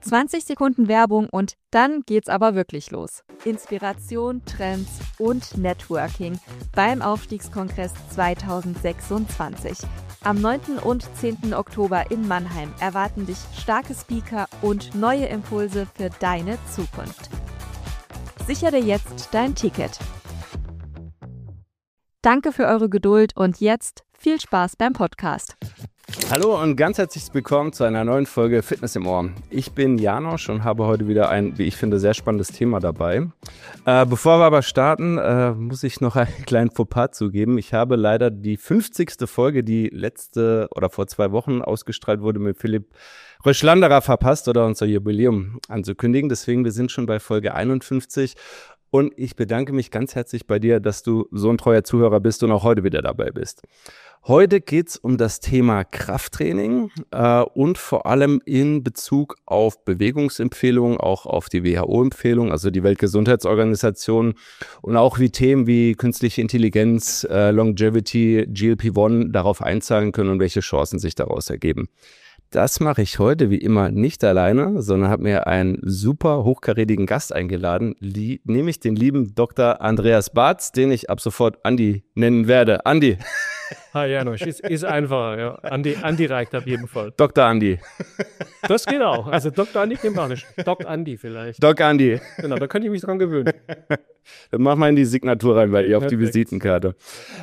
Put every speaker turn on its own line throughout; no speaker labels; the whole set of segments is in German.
20 Sekunden Werbung und dann geht's aber wirklich los. Inspiration, Trends und Networking beim Aufstiegskongress 2026. Am 9. und 10. Oktober in Mannheim erwarten dich starke Speaker und neue Impulse für deine Zukunft. Sichere jetzt dein Ticket. Danke für eure Geduld und jetzt viel Spaß beim Podcast.
Hallo und ganz herzlich willkommen zu einer neuen Folge Fitness im Ohr. Ich bin Janosch und habe heute wieder ein, wie ich finde, sehr spannendes Thema dabei. Bevor wir aber starten, muss ich noch einen kleinen Fauxpas zugeben. Ich habe leider die 50. Folge, die letzte oder vor 2 Wochen ausgestrahlt wurde, mit Philipp Röschlanderer verpasst oder unser Jubiläum anzukündigen. Deswegen, wir sind schon bei Folge 51. Und ich bedanke mich ganz herzlich bei dir, dass du so ein treuer Zuhörer bist und auch heute wieder dabei bist. Heute geht's um das Thema Krafttraining und vor allem in Bezug auf Bewegungsempfehlungen, auch auf die WHO-Empfehlung, also die Weltgesundheitsorganisation und auch wie Themen wie künstliche Intelligenz, Longevity, GLP-1 darauf einzahlen können und welche Chancen sich daraus ergeben. Das mache ich heute wie immer nicht alleine, sondern habe mir einen super hochkarätigen Gast eingeladen, nämlich den lieben Dr. Andreas Bartz, den ich ab sofort Andi nennen werde. Andi.
Hi Janosch, ist einfacher, ja. Andi reicht auf jeden Fall.
Dr. Andi.
Das geht auch. Also Dr. Andi klingt auch nicht. Doc Andi vielleicht.
Doc Andi.
Genau, da könnte ich mich dran gewöhnen.
Dann mach mal in die Signatur rein bei ihr auf die Visitenkarte.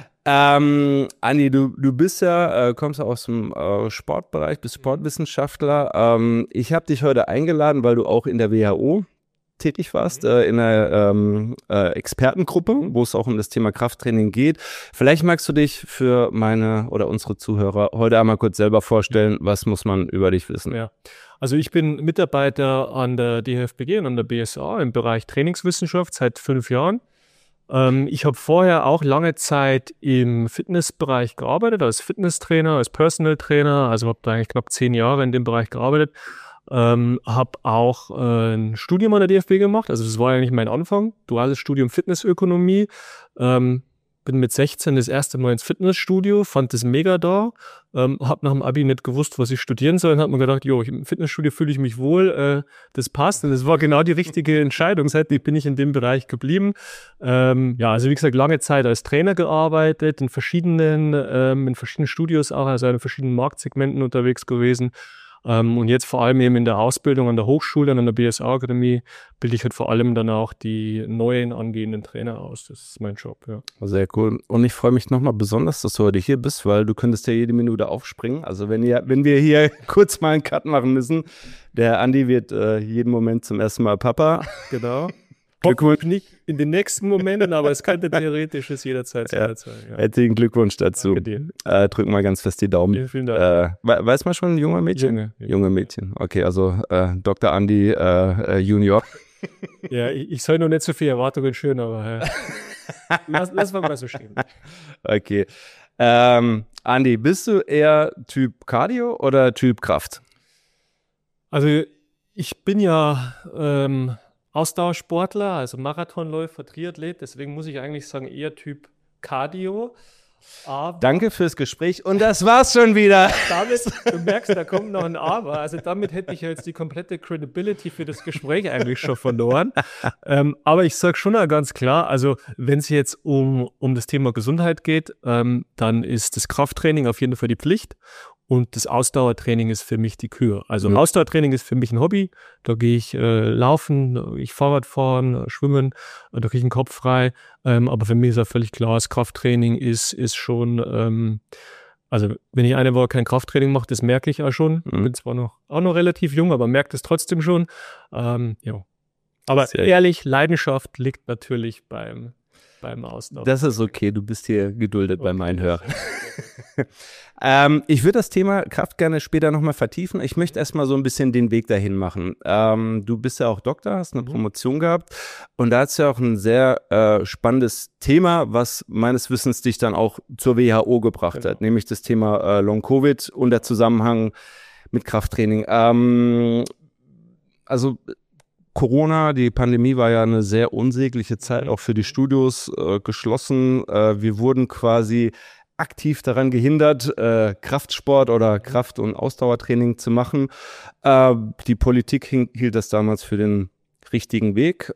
Andi, du bist ja, kommst ja aus dem Sportbereich, bist Sportwissenschaftler. Ich habe dich heute eingeladen, weil du auch in der WHO tätig warst, in einer Expertengruppe, wo es auch um das Thema Krafttraining geht. Vielleicht magst du dich für meine oder unsere Zuhörer heute einmal kurz selber vorstellen. Was muss man über dich wissen?
Ja, also ich bin Mitarbeiter an der DFBG und an der BSA im Bereich Trainingswissenschaft seit 5 Jahren. Ich habe vorher auch lange Zeit im Fitnessbereich gearbeitet, als Fitnesstrainer, als Personal Trainer, also habe da eigentlich knapp 10 Jahre in dem Bereich gearbeitet. Habe auch ein Studium an der DFB gemacht, also das war eigentlich mein Anfang, duales Studium Fitnessökonomie. Bin mit 16 das erste Mal ins Fitnessstudio, fand das mega da, habe nach dem Abi nicht gewusst, was ich studieren soll und habe mir gedacht, im Fitnessstudio fühle ich mich wohl, das passt und das war genau die richtige Entscheidung, seitdem bin ich in dem Bereich geblieben. Also wie gesagt, lange Zeit als Trainer gearbeitet, in verschiedenen Studios auch, also in verschiedenen Marktsegmenten unterwegs gewesen. Und jetzt vor allem eben in der Ausbildung an der Hochschule und an der BSA-Akademie bilde ich halt vor allem dann auch die neuen angehenden Trainer aus. Das ist mein Job, ja.
Sehr cool. Und ich freue mich nochmal besonders, dass du heute hier bist, weil du könntest ja jede Minute aufspringen. Also wenn wir hier kurz mal einen Cut machen müssen, der Andi wird jeden Moment zum ersten Mal Papa.
Genau. Glückwunsch nicht in den nächsten Momenten, aber es könnte theoretisch jederzeit sein. Ja.
Herzlichen Glückwunsch dazu. Drück mal ganz fest die Daumen.
Ja, vielen Dank.
Weiß man schon, junger Mädchen? Junge Mädchen. Okay, also Dr. Andi Junior.
Ja, ich soll noch nicht so viel Erwartungen schön, aber lass mal so stehen.
Okay. Andi, bist du eher Typ Cardio oder Typ Kraft?
Also ich bin ja Ausdauersportler, also Marathonläufer, Triathlet, deswegen muss ich eigentlich sagen, eher Typ Cardio. Aber
danke fürs Gespräch und das war's schon wieder.
Du merkst, da kommt noch ein Aber. Also damit hätte ich ja jetzt die komplette Credibility für das Gespräch eigentlich schon verloren. Aber ich sage schon ganz klar, also wenn es jetzt um das Thema Gesundheit geht, dann ist das Krafttraining auf jeden Fall die Pflicht. Und das Ausdauertraining ist für mich die Kür. Also Ausdauertraining ist für mich ein Hobby. Da gehe ich laufen, ich Fahrrad fahren, schwimmen, da kriege ich den Kopf frei. Aber für mich ist ja völlig klar, das Krafttraining ist schon, also wenn ich eine Woche kein Krafttraining mache, das merke ich auch schon. Ich bin zwar auch noch relativ jung, aber merke das trotzdem schon. Aber ehrlich, Leidenschaft liegt natürlich beim Ausdauer.
Das ist okay, du bist hier geduldet bei meinen Hörern. Ich würde das Thema Kraft gerne später nochmal vertiefen. Ich möchte erstmal so ein bisschen den Weg dahin machen. Du bist ja auch Doktor, hast eine Promotion gehabt und da hast du ja auch ein sehr spannendes Thema, was meines Wissens dich dann auch zur WHO gebracht hat, nämlich das Thema Long-Covid und der Zusammenhang mit Krafttraining. Also Corona, die Pandemie war ja eine sehr unsägliche Zeit, auch für die Studios geschlossen. Wir wurden quasi aktiv daran gehindert, Kraftsport oder Kraft- und Ausdauertraining zu machen. Die Politik hielt das damals für den richtigen Weg.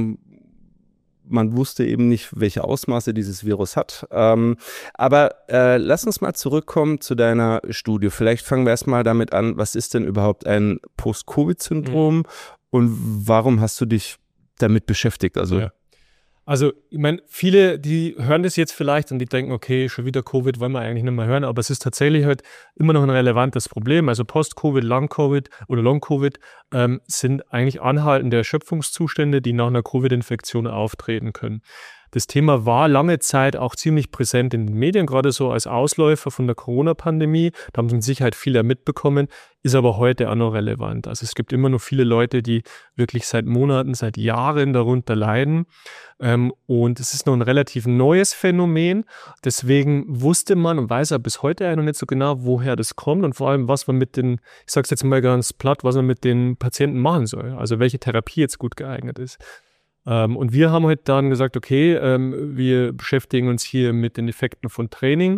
Man wusste eben nicht, welche Ausmaße dieses Virus hat. Aber lass uns mal zurückkommen zu deiner Studie. Vielleicht fangen wir erstmal damit an, was ist denn überhaupt ein Post-Covid-Syndrom und warum hast du dich damit beschäftigt?
Also, ich meine, viele, die hören das jetzt vielleicht und die denken, okay, schon wieder Covid, wollen wir eigentlich nicht mehr hören, aber es ist tatsächlich halt immer noch ein relevantes Problem. Also Post-Covid, Long-Covid oder Long-Covid sind eigentlich anhaltende Erschöpfungszustände, die nach einer Covid-Infektion auftreten können. Das Thema war lange Zeit auch ziemlich präsent in den Medien, gerade so als Ausläufer von der Corona-Pandemie. Da haben mit Sicherheit viele mitbekommen, ist aber heute auch noch relevant. Also es gibt immer noch viele Leute, die wirklich seit Monaten, seit Jahren darunter leiden. Und es ist noch ein relativ neues Phänomen. Deswegen wusste man und weiß ja bis heute noch nicht so genau, woher das kommt und vor allem, was man mit den, ich sage es jetzt mal ganz platt, was man mit den Patienten machen soll. Also welche Therapie jetzt gut geeignet ist. Und wir haben heute dann gesagt, okay, wir beschäftigen uns hier mit den Effekten von Training.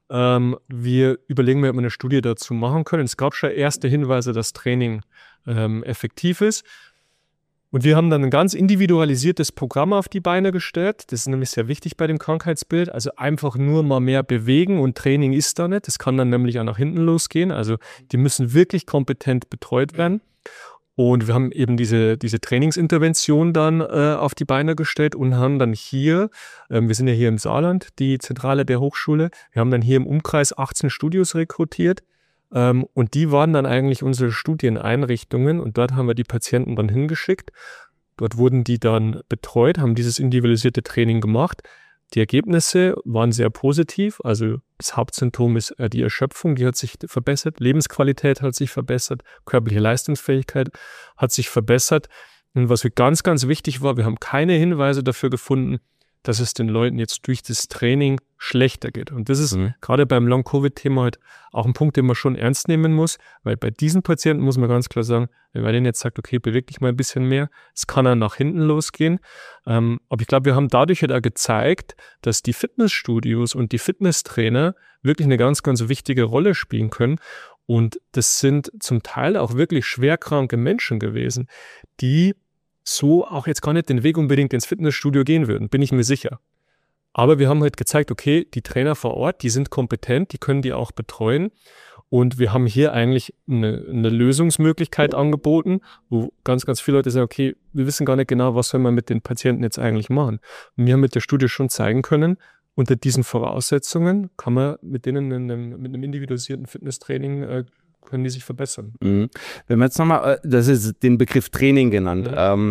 Wir überlegen, ob wir eine Studie dazu machen können. Es gab schon erste Hinweise, dass Training effektiv ist. Und wir haben dann ein ganz individualisiertes Programm auf die Beine gestellt. Das ist nämlich sehr wichtig bei dem Krankheitsbild. Also einfach nur mal mehr bewegen und Training ist da nicht. Das kann dann nämlich auch nach hinten losgehen. Also die müssen wirklich kompetent betreut werden. Und wir haben eben diese Trainingsintervention dann auf die Beine gestellt und haben dann hier, wir sind ja hier im Saarland, die Zentrale der Hochschule, wir haben dann hier im Umkreis 18 Studios rekrutiert und die waren dann eigentlich unsere Studieneinrichtungen und dort haben wir die Patienten dann hingeschickt. Dort wurden die dann betreut, haben dieses individualisierte Training gemacht. Die Ergebnisse waren sehr positiv, also das Hauptsymptom ist die Erschöpfung, die hat sich verbessert, Lebensqualität hat sich verbessert, körperliche Leistungsfähigkeit hat sich verbessert. Und was ganz, ganz wichtig war, wir haben keine Hinweise dafür gefunden, dass es den Leuten jetzt durch das Training schlechter geht. Und das ist gerade beim Long-Covid-Thema halt auch ein Punkt, den man schon ernst nehmen muss, weil bei diesen Patienten muss man ganz klar sagen, wenn man denen jetzt sagt, okay, beweg dich mal ein bisschen mehr, es kann dann nach hinten losgehen. Aber ich glaube, wir haben dadurch halt auch gezeigt, dass die Fitnessstudios und die Fitnesstrainer wirklich eine ganz, ganz wichtige Rolle spielen können. Und das sind zum Teil auch wirklich schwerkranke Menschen gewesen, die so auch jetzt gar nicht den Weg unbedingt ins Fitnessstudio gehen würden, bin ich mir sicher. Aber wir haben halt gezeigt, okay, die Trainer vor Ort, die sind kompetent, die können die auch betreuen. Und wir haben hier eigentlich eine Lösungsmöglichkeit angeboten, wo ganz, ganz viele Leute sagen, okay, wir wissen gar nicht genau, was soll man mit den Patienten jetzt eigentlich machen. Und wir haben mit der Studie schon zeigen können, unter diesen Voraussetzungen kann man mit denen mit einem individualisierten Fitnesstraining können die sich verbessern.
Wenn wir jetzt nochmal, das ist den Begriff Training genannt.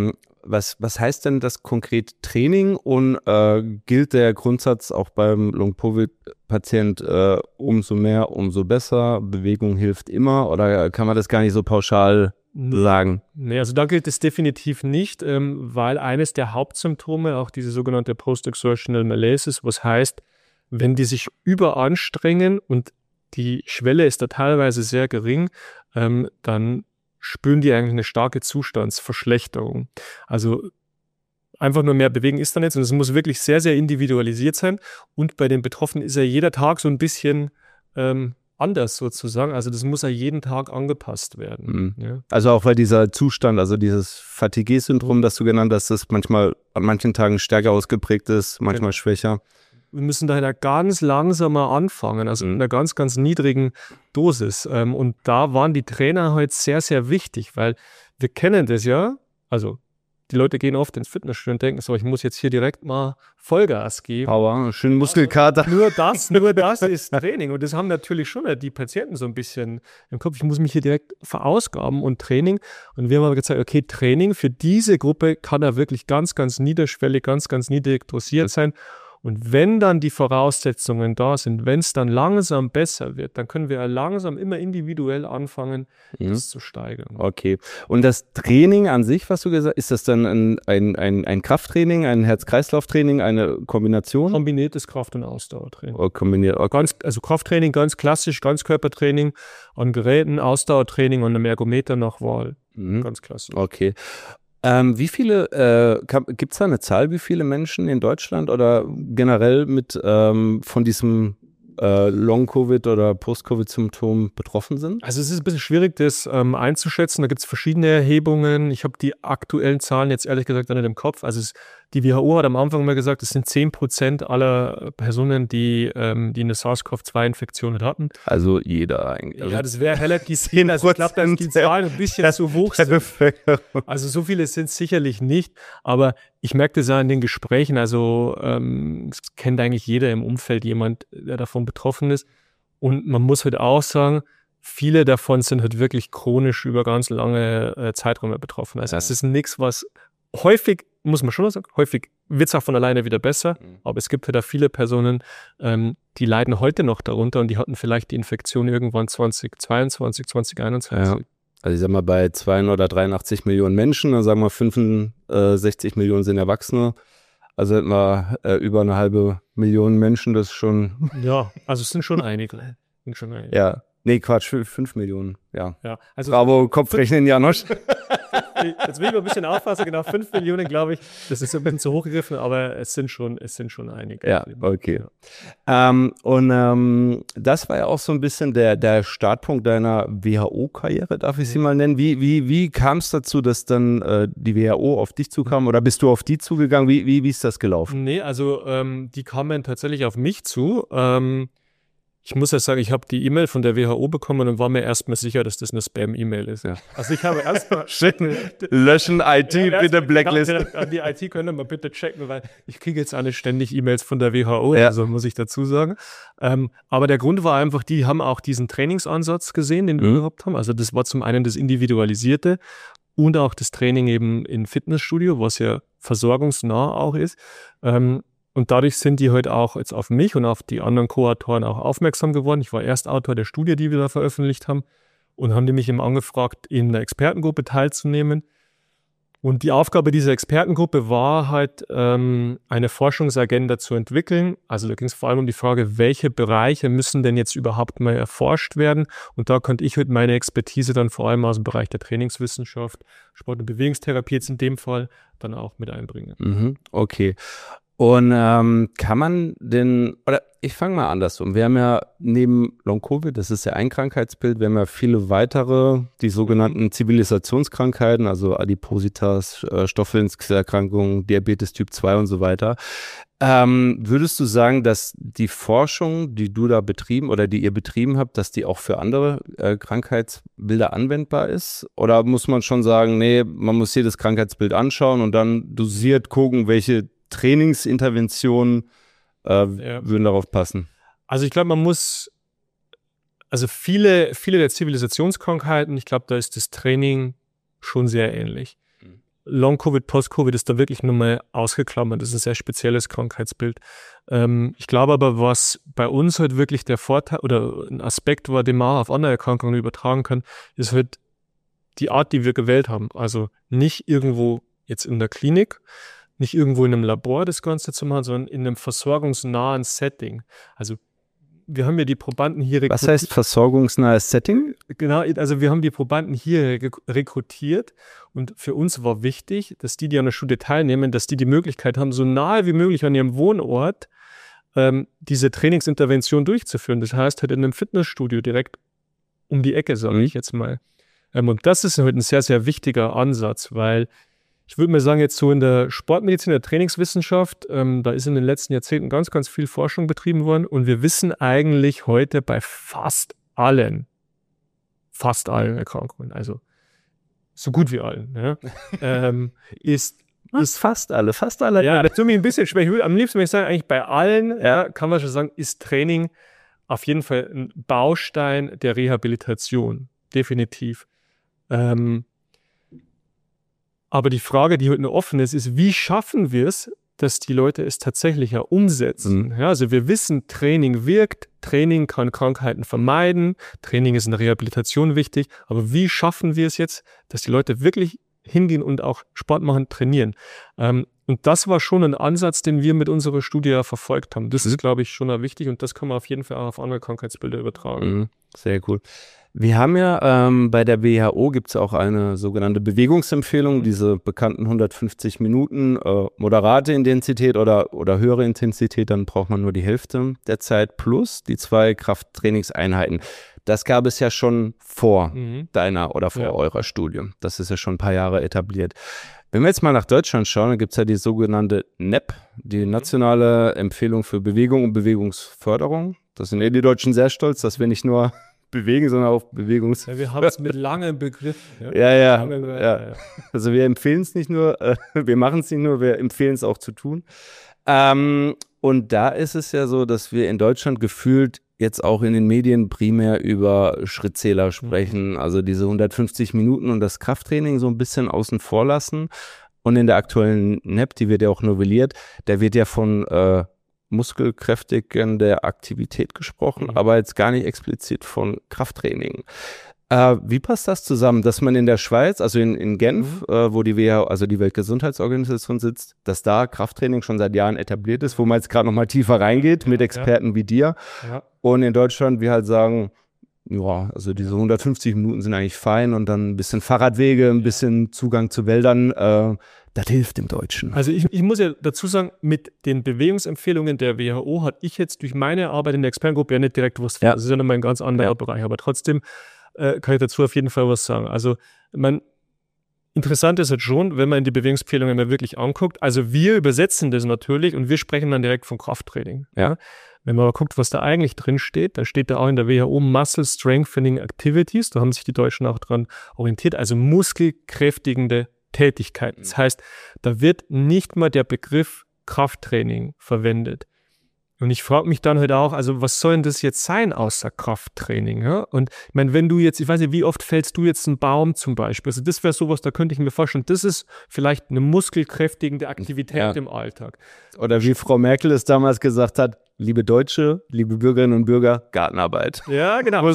Was heißt denn das konkret Training und gilt der Grundsatz auch beim Long-Covid-Patient umso mehr, umso besser, Bewegung hilft immer oder kann man das gar nicht so pauschal sagen?
Nee, also da gilt es definitiv nicht, weil eines der Hauptsymptome, auch diese sogenannte Post-Exertional Malaise, was heißt, wenn die sich überanstrengen und die Schwelle ist da teilweise sehr gering, dann spüren die eigentlich eine starke Zustandsverschlechterung. Also einfach nur mehr bewegen ist da nicht, sondern es muss wirklich sehr, sehr individualisiert sein. Und bei den Betroffenen ist ja jeder Tag so ein bisschen anders sozusagen. Also das muss ja jeden Tag angepasst werden. Ja.
Also auch weil dieser Zustand, also dieses Fatigue-Syndrom, das du genannt hast, das manchmal an manchen Tagen stärker ausgeprägt ist, manchmal schwächer.
Wir müssen da ganz langsamer anfangen, also in einer ganz, ganz niedrigen Dosis. Und da waren die Trainer halt sehr, sehr wichtig, weil wir kennen das ja, also die Leute gehen oft ins Fitnessstudio und denken so, ich muss jetzt hier direkt mal Vollgas geben.
Power, schön Muskelkater.
Also nur das ist Training. Und das haben natürlich schon die Patienten so ein bisschen im Kopf. Ich muss mich hier direkt verausgaben und Training. Und wir haben aber gezeigt, okay, Training für diese Gruppe kann da wirklich ganz, ganz niederschwellig, ganz, ganz niedrig dosiert sein. Und wenn dann die Voraussetzungen da sind, wenn es dann langsam besser wird, dann können wir ja langsam immer individuell anfangen, das zu steigern.
Okay. Und das Training an sich, was du gesagt hast, ist das dann ein Krafttraining, ein Herz-Kreislauf-Training, eine Kombination?
Kombiniertes Kraft- und Ausdauertraining.
Kombiniert. Okay.
Also Krafttraining ganz klassisch, Ganzkörpertraining an Geräten, Ausdauertraining und einem Ergometer nach Wahl. Ganz klassisch.
Okay. Wie viele, gibt es da eine Zahl, wie viele Menschen in Deutschland oder generell mit von diesem Long-Covid oder Post-Covid-Symptomen betroffen sind?
Also es ist ein bisschen schwierig, das einzuschätzen. Da gibt es verschiedene Erhebungen. Ich habe die aktuellen Zahlen jetzt ehrlich gesagt nicht im Kopf. Also die WHO hat am Anfang mal gesagt, es sind 10% aller Personen, die eine SARS-CoV-2-Infektion hatten.
Also jeder eigentlich.
Ja, das wäre relativ viel. Also ich glaube, dass die Zahlen ein bisschen zu hoch sind. Also so viele sind es sicherlich nicht. Aber ich merke das ja in den Gesprächen. Also es kennt eigentlich jeder im Umfeld jemand, der davon betroffen ist. Und man muss halt auch sagen, viele davon sind halt wirklich chronisch über ganz lange Zeiträume betroffen. Also es ist nichts, was häufig, muss man schon sagen, häufig wird es auch von alleine wieder besser. Aber es gibt halt auch viele Personen, die leiden heute noch darunter und die hatten vielleicht die Infektion irgendwann 2022, 2021.
Ja. Also ich sag mal, bei 283 Millionen Menschen, dann sagen wir 65 Millionen sind Erwachsene. Also hätten wir über 500.000 Menschen, das ist schon...
Ja, also es sind schon einige.
Ja, nee, Quatsch, 5 Millionen, ja.
Also
Bravo, Kopfrechnen, Janosch.
Jetzt will ich mal ein bisschen aufpassen, genau, 5 Millionen, glaube ich, das ist ein bisschen zu hoch gegriffen, aber es sind schon einige.
Ja, okay. Ja. Das war ja auch so ein bisschen der Startpunkt deiner WHO-Karriere, darf ich sie mal nennen. Wie kam es dazu, dass dann die WHO auf dich zukam oder bist du auf die zugegangen? Wie ist das gelaufen?
Nee, also die kamen tatsächlich auf mich zu. Ich muss ja sagen, ich habe die E-Mail von der WHO bekommen und war mir erstmal sicher, dass das eine Spam-E-Mail ist.
Ja.
Also ich habe erstmal...
Löschen, IT, bitte Blacklist.
An die IT können wir bitte checken, weil ich kriege jetzt alle ständig E-Mails von der WHO,
ja.
Also muss ich dazu sagen. Aber der Grund war einfach, die haben auch diesen Trainingsansatz gesehen, den wir überhaupt haben. Also das war zum einen das Individualisierte und auch das Training eben im Fitnessstudio, was ja versorgungsnah auch ist. Und dadurch sind die halt auch jetzt auf mich und auf die anderen Co-Autoren auch aufmerksam geworden. Ich war erst Autor der Studie, die wir da veröffentlicht haben, und haben die mich eben angefragt, in der Expertengruppe teilzunehmen. Und die Aufgabe dieser Expertengruppe war halt, eine Forschungsagenda zu entwickeln. Also da ging es vor allem um die Frage, welche Bereiche müssen denn jetzt überhaupt mal erforscht werden? Und da konnte ich halt meine Expertise dann vor allem aus dem Bereich der Trainingswissenschaft, Sport- und Bewegungstherapie jetzt in dem Fall, dann auch mit einbringen.
Okay. Und kann man denn, oder ich fange mal andersrum. Wir haben ja neben Long-Covid, das ist ja ein Krankheitsbild, wir haben ja viele weitere, die sogenannten Zivilisationskrankheiten, also Adipositas, Stoffwechselerkrankungen, Diabetes Typ 2 und so weiter. Würdest du sagen, dass die Forschung, die du da betrieben oder die ihr betrieben habt, dass die auch für andere Krankheitsbilder anwendbar ist? Oder muss man schon sagen, nee, man muss jedes Krankheitsbild anschauen und dann dosiert gucken, welche Trainingsinterventionen würden darauf passen?
Also ich glaube, man muss, also viele der Zivilisationskrankheiten, ich glaube, da ist das Training schon sehr ähnlich. Long-Covid, Post-Covid ist da wirklich nochmal ausgeklammert. Das ist ein sehr spezielles Krankheitsbild. Ich glaube aber, was bei uns halt wirklich der Vorteil oder ein Aspekt war, den man auch auf andere Erkrankungen übertragen kann, ist halt die Art, die wir gewählt haben. Also nicht irgendwo jetzt in der Klinik, nicht irgendwo in einem Labor das Ganze zu machen, sondern in einem versorgungsnahen Setting. Also wir haben ja die Probanden hier rekrutiert.
Was heißt versorgungsnahes Setting?
Genau, also wir haben die Probanden hier rekrutiert und für uns war wichtig, dass die an der Studie teilnehmen, dass die Möglichkeit haben, so nahe wie möglich an ihrem Wohnort diese Trainingsintervention durchzuführen. Das heißt halt in einem Fitnessstudio direkt um die Ecke, sage ich jetzt mal. Und das ist halt ein sehr, sehr wichtiger Ansatz, weil ich würde mal sagen, jetzt so in der Sportmedizin, der Trainingswissenschaft, da ist in den letzten Jahrzehnten ganz, ganz viel Forschung betrieben worden und wir wissen eigentlich heute bei fast allen Erkrankungen, also so gut wie allen, ja, ist
fast alle.
Ja, das tut mir ein bisschen schwer. Ich würde am liebsten sagen, eigentlich bei allen, ja, kann man schon sagen, ist Training auf jeden Fall ein Baustein der Rehabilitation, definitiv. Aber die Frage, die heute noch offen ist, wie schaffen wir es, dass die Leute es tatsächlich ja umsetzen? Ja, also wir wissen, Training wirkt, Training kann Krankheiten vermeiden, Training ist in der Rehabilitation wichtig, aber wie schaffen wir es jetzt, dass die Leute wirklich hingehen und auch Sport machen, trainieren? Und das war schon ein Ansatz, den wir mit unserer Studie verfolgt haben. Das ist, glaube ich, schon wichtig und das kann man auf jeden Fall auch auf andere Krankheitsbilder übertragen.
Sehr cool. Wir haben ja bei der WHO gibt es auch eine sogenannte Bewegungsempfehlung, diese bekannten 150 Minuten, moderate Intensität oder höhere Intensität, dann braucht man nur die Hälfte der Zeit plus die 2 Krafttrainingseinheiten. Das gab es ja schon vor deiner oder vor eurer Studie. Das ist ja schon ein paar Jahre etabliert. Wenn wir jetzt mal nach Deutschland schauen, dann gibt es ja die sogenannte NEP, die Nationale Empfehlung für Bewegung und Bewegungsförderung. Das sind die Deutschen sehr stolz, dass wir nicht nur bewegen, sondern auch
wir haben es mit langen Begriffen.
Ja. Also wir empfehlen es nicht nur, wir machen es nicht nur, wir empfehlen es auch zu tun. Und da ist es ja so, dass wir in Deutschland gefühlt jetzt auch in den Medien primär über Schrittzähler sprechen, also diese 150 Minuten und das Krafttraining so ein bisschen außen vor lassen. Und in der aktuellen NEP, die wird ja auch novelliert, da wird ja von muskelkräftigender Aktivität gesprochen, aber jetzt gar nicht explizit von Krafttraining. Wie passt das zusammen, dass man in der Schweiz, also in Genf, wo die WHO, also die Weltgesundheitsorganisation sitzt, dass da Krafttraining schon seit Jahren etabliert ist, wo man jetzt gerade noch mal tiefer reingeht mit Experten wie dir. Ja. Und in Deutschland wir halt sagen, ja, also diese 150 Minuten sind eigentlich fein und dann ein bisschen Fahrradwege, ein bisschen Zugang zu Wäldern, das hilft dem Deutschen.
Also ich muss ja dazu sagen, mit den Bewegungsempfehlungen der WHO hatte ich jetzt durch meine Arbeit in der Expertengruppe ja nicht direkt was. Das ist ja nochmal ein ganz anderer Bereich, aber trotzdem kann ich dazu auf jeden Fall was sagen. Also interessant ist jetzt schon, wenn man in die Bewegungsempfehlungen mal wirklich anguckt, also wir übersetzen das natürlich und wir sprechen dann direkt von Krafttraining. Ja. Wenn man aber guckt, was da eigentlich drin steht, dann steht da auch in der WHO Muscle Strengthening Activities, da haben sich die Deutschen auch dran orientiert, also muskelkräftigende Tätigkeiten. Das heißt, da wird nicht mal der Begriff Krafttraining verwendet. Und ich frage mich dann halt auch, also was soll denn das jetzt sein außer Krafttraining? Ja? Und ich meine, wenn du jetzt, ich weiß nicht, wie oft fällst du jetzt einen Baum zum Beispiel? Also das wäre sowas, da könnte ich mir vorstellen, das ist vielleicht eine muskelkräftigende Aktivität im Alltag.
Oder wie Frau Merkel es damals gesagt hat, liebe Deutsche, liebe Bürgerinnen und Bürger, Gartenarbeit.
Ja, genau.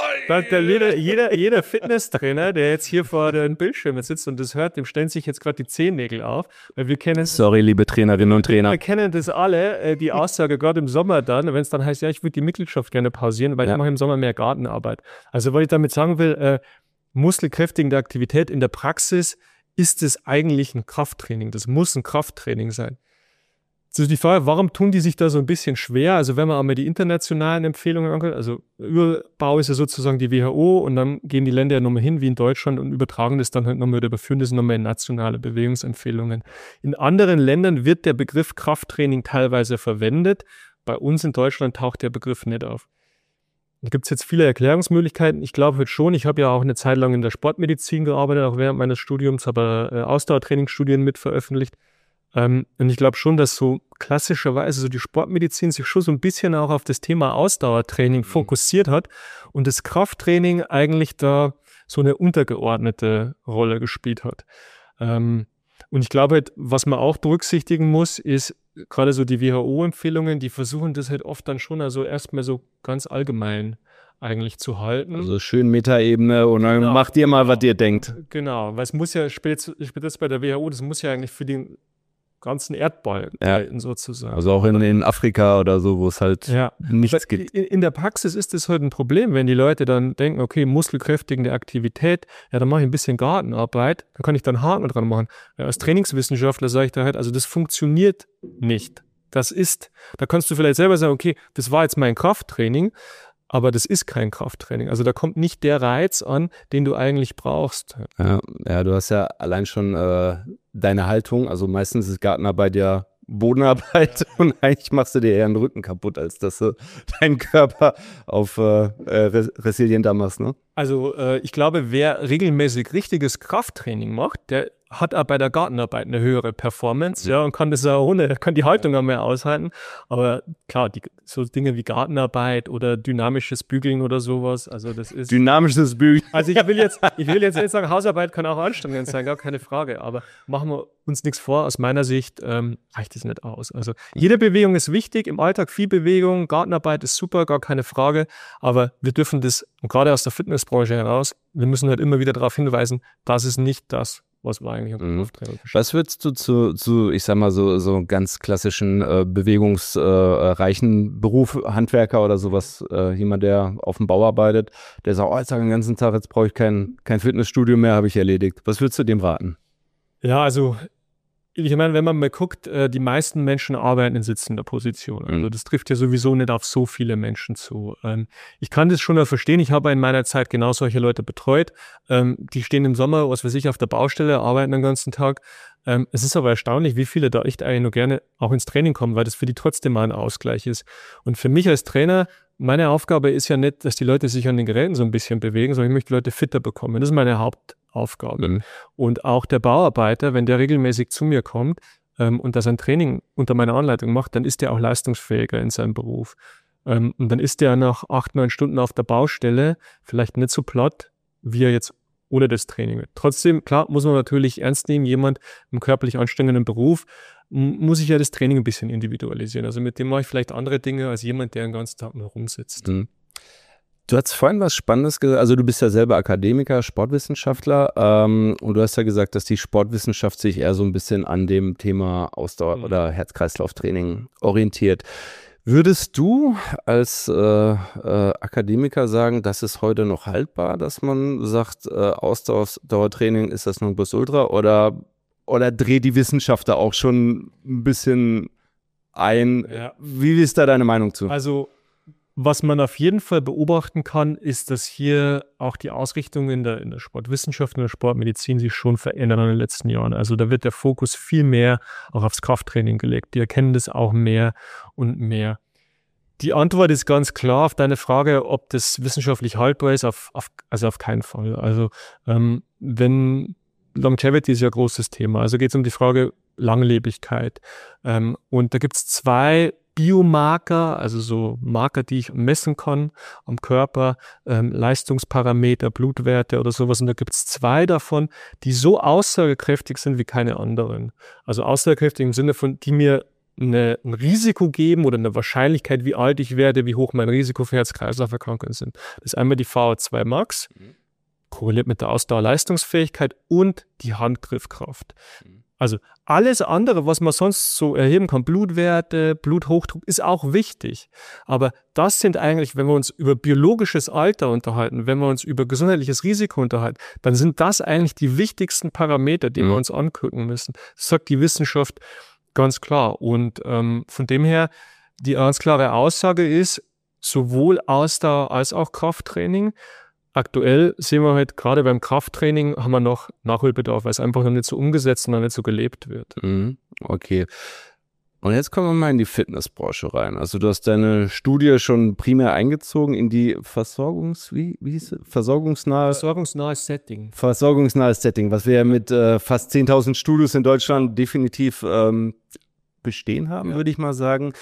Jeder Fitnesstrainer, der jetzt hier vor den Bildschirmen sitzt und das hört, dem stellen sich jetzt gerade die Zehennägel auf, weil wir kennen
Sorry, liebe Trainerinnen und Trainer.
Wir kennen das alle, die Aussage gerade im Sommer dann, wenn es dann heißt, ja, ich würde die Mitgliedschaft gerne pausieren, weil ich mache im Sommer mehr Gartenarbeit. Also was ich damit sagen will, muskelkräftigende Aktivität in der Praxis, ist es eigentlich ein Krafttraining. Das muss ein Krafttraining sein. Also die Frage, warum tun die sich da so ein bisschen schwer? Also wenn man einmal die internationalen Empfehlungen anguckt, also Überbau ist ja sozusagen die WHO und dann gehen die Länder ja nochmal hin, wie in Deutschland, und übertragen das dann halt nochmal oder überführen das nochmal in nationale Bewegungsempfehlungen. In anderen Ländern wird der Begriff Krafttraining teilweise verwendet. Bei uns in Deutschland taucht der Begriff nicht auf. Da gibt es jetzt viele Erklärungsmöglichkeiten. Ich glaube halt schon, ich habe ja auch eine Zeit lang in der Sportmedizin gearbeitet, auch während meines Studiums, habe Ausdauertrainingsstudien mit veröffentlicht. Und ich glaube schon, dass so klassischerweise so die Sportmedizin sich schon so ein bisschen auch auf das Thema Ausdauertraining fokussiert hat und das Krafttraining eigentlich da so eine untergeordnete Rolle gespielt hat. Und ich glaube halt, was man auch berücksichtigen muss, ist gerade so die WHO-Empfehlungen, die versuchen das halt oft dann schon also erstmal so ganz allgemein eigentlich zu halten.
Also schön Metaebene und dann macht ihr mal, was ihr denkt.
Genau, weil es muss ja spätestens bei der WHO, das muss ja eigentlich für den ganzen Erdball gelten sozusagen.
Also auch in Afrika oder so, wo es halt nichts gibt.
In der Praxis ist das halt ein Problem, wenn die Leute dann denken, okay, muskelkräftigende Aktivität, ja, dann mache ich ein bisschen Gartenarbeit, dann kann ich dann Haken dran machen. Ja, als Trainingswissenschaftler sage ich da halt, also das funktioniert nicht. Da kannst du vielleicht selber sagen, okay, das war jetzt mein Krafttraining, aber das ist kein Krafttraining. Also da kommt nicht der Reiz an, den du eigentlich brauchst.
Ja, du hast ja allein schon deine Haltung. Also meistens ist Gartenarbeit ja Bodenarbeit und eigentlich machst du dir eher den Rücken kaputt, als dass du deinen Körper auf resilienter machst, ne?
Also ich glaube, wer regelmäßig richtiges Krafttraining macht, der hat auch bei der Gartenarbeit eine höhere Performance, und kann das auch kann die Haltung auch mehr aushalten. Aber klar, so Dinge wie Gartenarbeit oder dynamisches Bügeln oder sowas, also das ist...
Dynamisches Bügeln.
Also ich will jetzt nicht sagen, Hausarbeit kann auch anstrengend sein, gar keine Frage, aber machen wir uns nichts vor, aus meiner Sicht reicht es nicht aus. Also jede Bewegung ist wichtig, im Alltag viel Bewegung, Gartenarbeit ist super, gar keine Frage, aber wir dürfen das, und gerade aus der Fitnessbranche heraus, wir müssen halt immer wieder darauf hinweisen, das ist nicht das, was man eigentlich unter Krafttraining versteht.
Was würdest du zu ich sag mal, so ganz klassischen bewegungsreichen Beruf, Handwerker oder sowas, jemand, der auf dem Bau arbeitet, der sagt, jetzt den ganzen Tag, jetzt brauche ich kein Fitnessstudio mehr, habe ich erledigt. Was würdest du dem raten?
Ja, also ich meine, wenn man mal guckt, die meisten Menschen arbeiten in sitzender Position. Also das trifft ja sowieso nicht auf so viele Menschen zu. Ich kann das schon verstehen. Ich habe in meiner Zeit genau solche Leute betreut. Die stehen im Sommer, was weiß ich, auf der Baustelle, arbeiten den ganzen Tag. Es ist aber erstaunlich, wie viele da echt eigentlich nur gerne auch ins Training kommen, weil das für die trotzdem mal ein Ausgleich ist. Und für mich als Trainer, meine Aufgabe ist ja nicht, dass die Leute sich an den Geräten so ein bisschen bewegen, sondern ich möchte die Leute fitter bekommen. Das ist meine Hauptaufgabe. Und auch der Bauarbeiter, wenn der regelmäßig zu mir kommt und das ein Training unter meiner Anleitung macht, dann ist der auch leistungsfähiger in seinem Beruf. Und dann ist der nach 8-9 Stunden auf der Baustelle vielleicht nicht so platt, wie er jetzt ohne das Training wird. Trotzdem, klar, muss man natürlich ernst nehmen, jemand im körperlich anstrengenden Beruf muss ich ja das Training ein bisschen individualisieren. Also mit dem mache ich vielleicht andere Dinge als jemand, der den ganzen Tag nur rumsitzt.
Du hast vorhin was Spannendes gesagt, also du bist ja selber Akademiker, Sportwissenschaftler und du hast ja gesagt, dass die Sportwissenschaft sich eher so ein bisschen an dem Thema Ausdauer- oder Herz-Kreislauf-Training orientiert. Würdest du als Akademiker sagen, das ist heute noch haltbar, dass man sagt, Ausdauertraining ist das Nonplusultra oder dreht die Wissenschaft da auch schon ein bisschen ein? Ja. Wie ist da deine Meinung zu?
Also was man auf jeden Fall beobachten kann, ist, dass hier auch die Ausrichtung in der Sportwissenschaft und der Sportmedizin sich schon verändern in den letzten Jahren. Also da wird der Fokus viel mehr auch aufs Krafttraining gelegt. Die erkennen das auch mehr und mehr. Die Antwort ist ganz klar auf deine Frage, ob das wissenschaftlich haltbar ist, also auf keinen Fall. Also wenn Longevity ist ja ein großes Thema. Also geht es um die Frage Langlebigkeit. Und da gibt es 2 Biomarker, also so Marker, die ich messen kann am Körper, Leistungsparameter, Blutwerte oder sowas. Und da gibt es 2 davon, die so aussagekräftig sind wie keine anderen. Also aussagekräftig im Sinne von, die mir ein Risiko geben oder eine Wahrscheinlichkeit, wie alt ich werde, wie hoch mein Risiko für Herz-Kreislauf-Erkrankungen sind. Das ist einmal die VO2 Max, korreliert mit der Ausdauerleistungsfähigkeit und die Handgriffkraft. Also alles andere, was man sonst so erheben kann, Blutwerte, Bluthochdruck, ist auch wichtig. Aber das sind eigentlich, wenn wir uns über biologisches Alter unterhalten, wenn wir uns über gesundheitliches Risiko unterhalten, dann sind das eigentlich die wichtigsten Parameter, die wir uns angucken müssen. Das sagt die Wissenschaft ganz klar. Und von dem her, die ganz klare Aussage ist, sowohl Ausdauer als auch Krafttraining. Aktuell sehen wir halt, gerade beim Krafttraining haben wir noch Nachholbedarf, weil es einfach noch nicht so umgesetzt und noch nicht so gelebt wird.
Okay. Und jetzt kommen wir mal in die Fitnessbranche rein. Also du hast deine Studie schon primär eingezogen in die versorgungsnahes Setting. Versorgungsnahes Setting, was wir ja mit fast 10.000 Studios in Deutschland definitiv bestehen haben, würde ich mal sagen.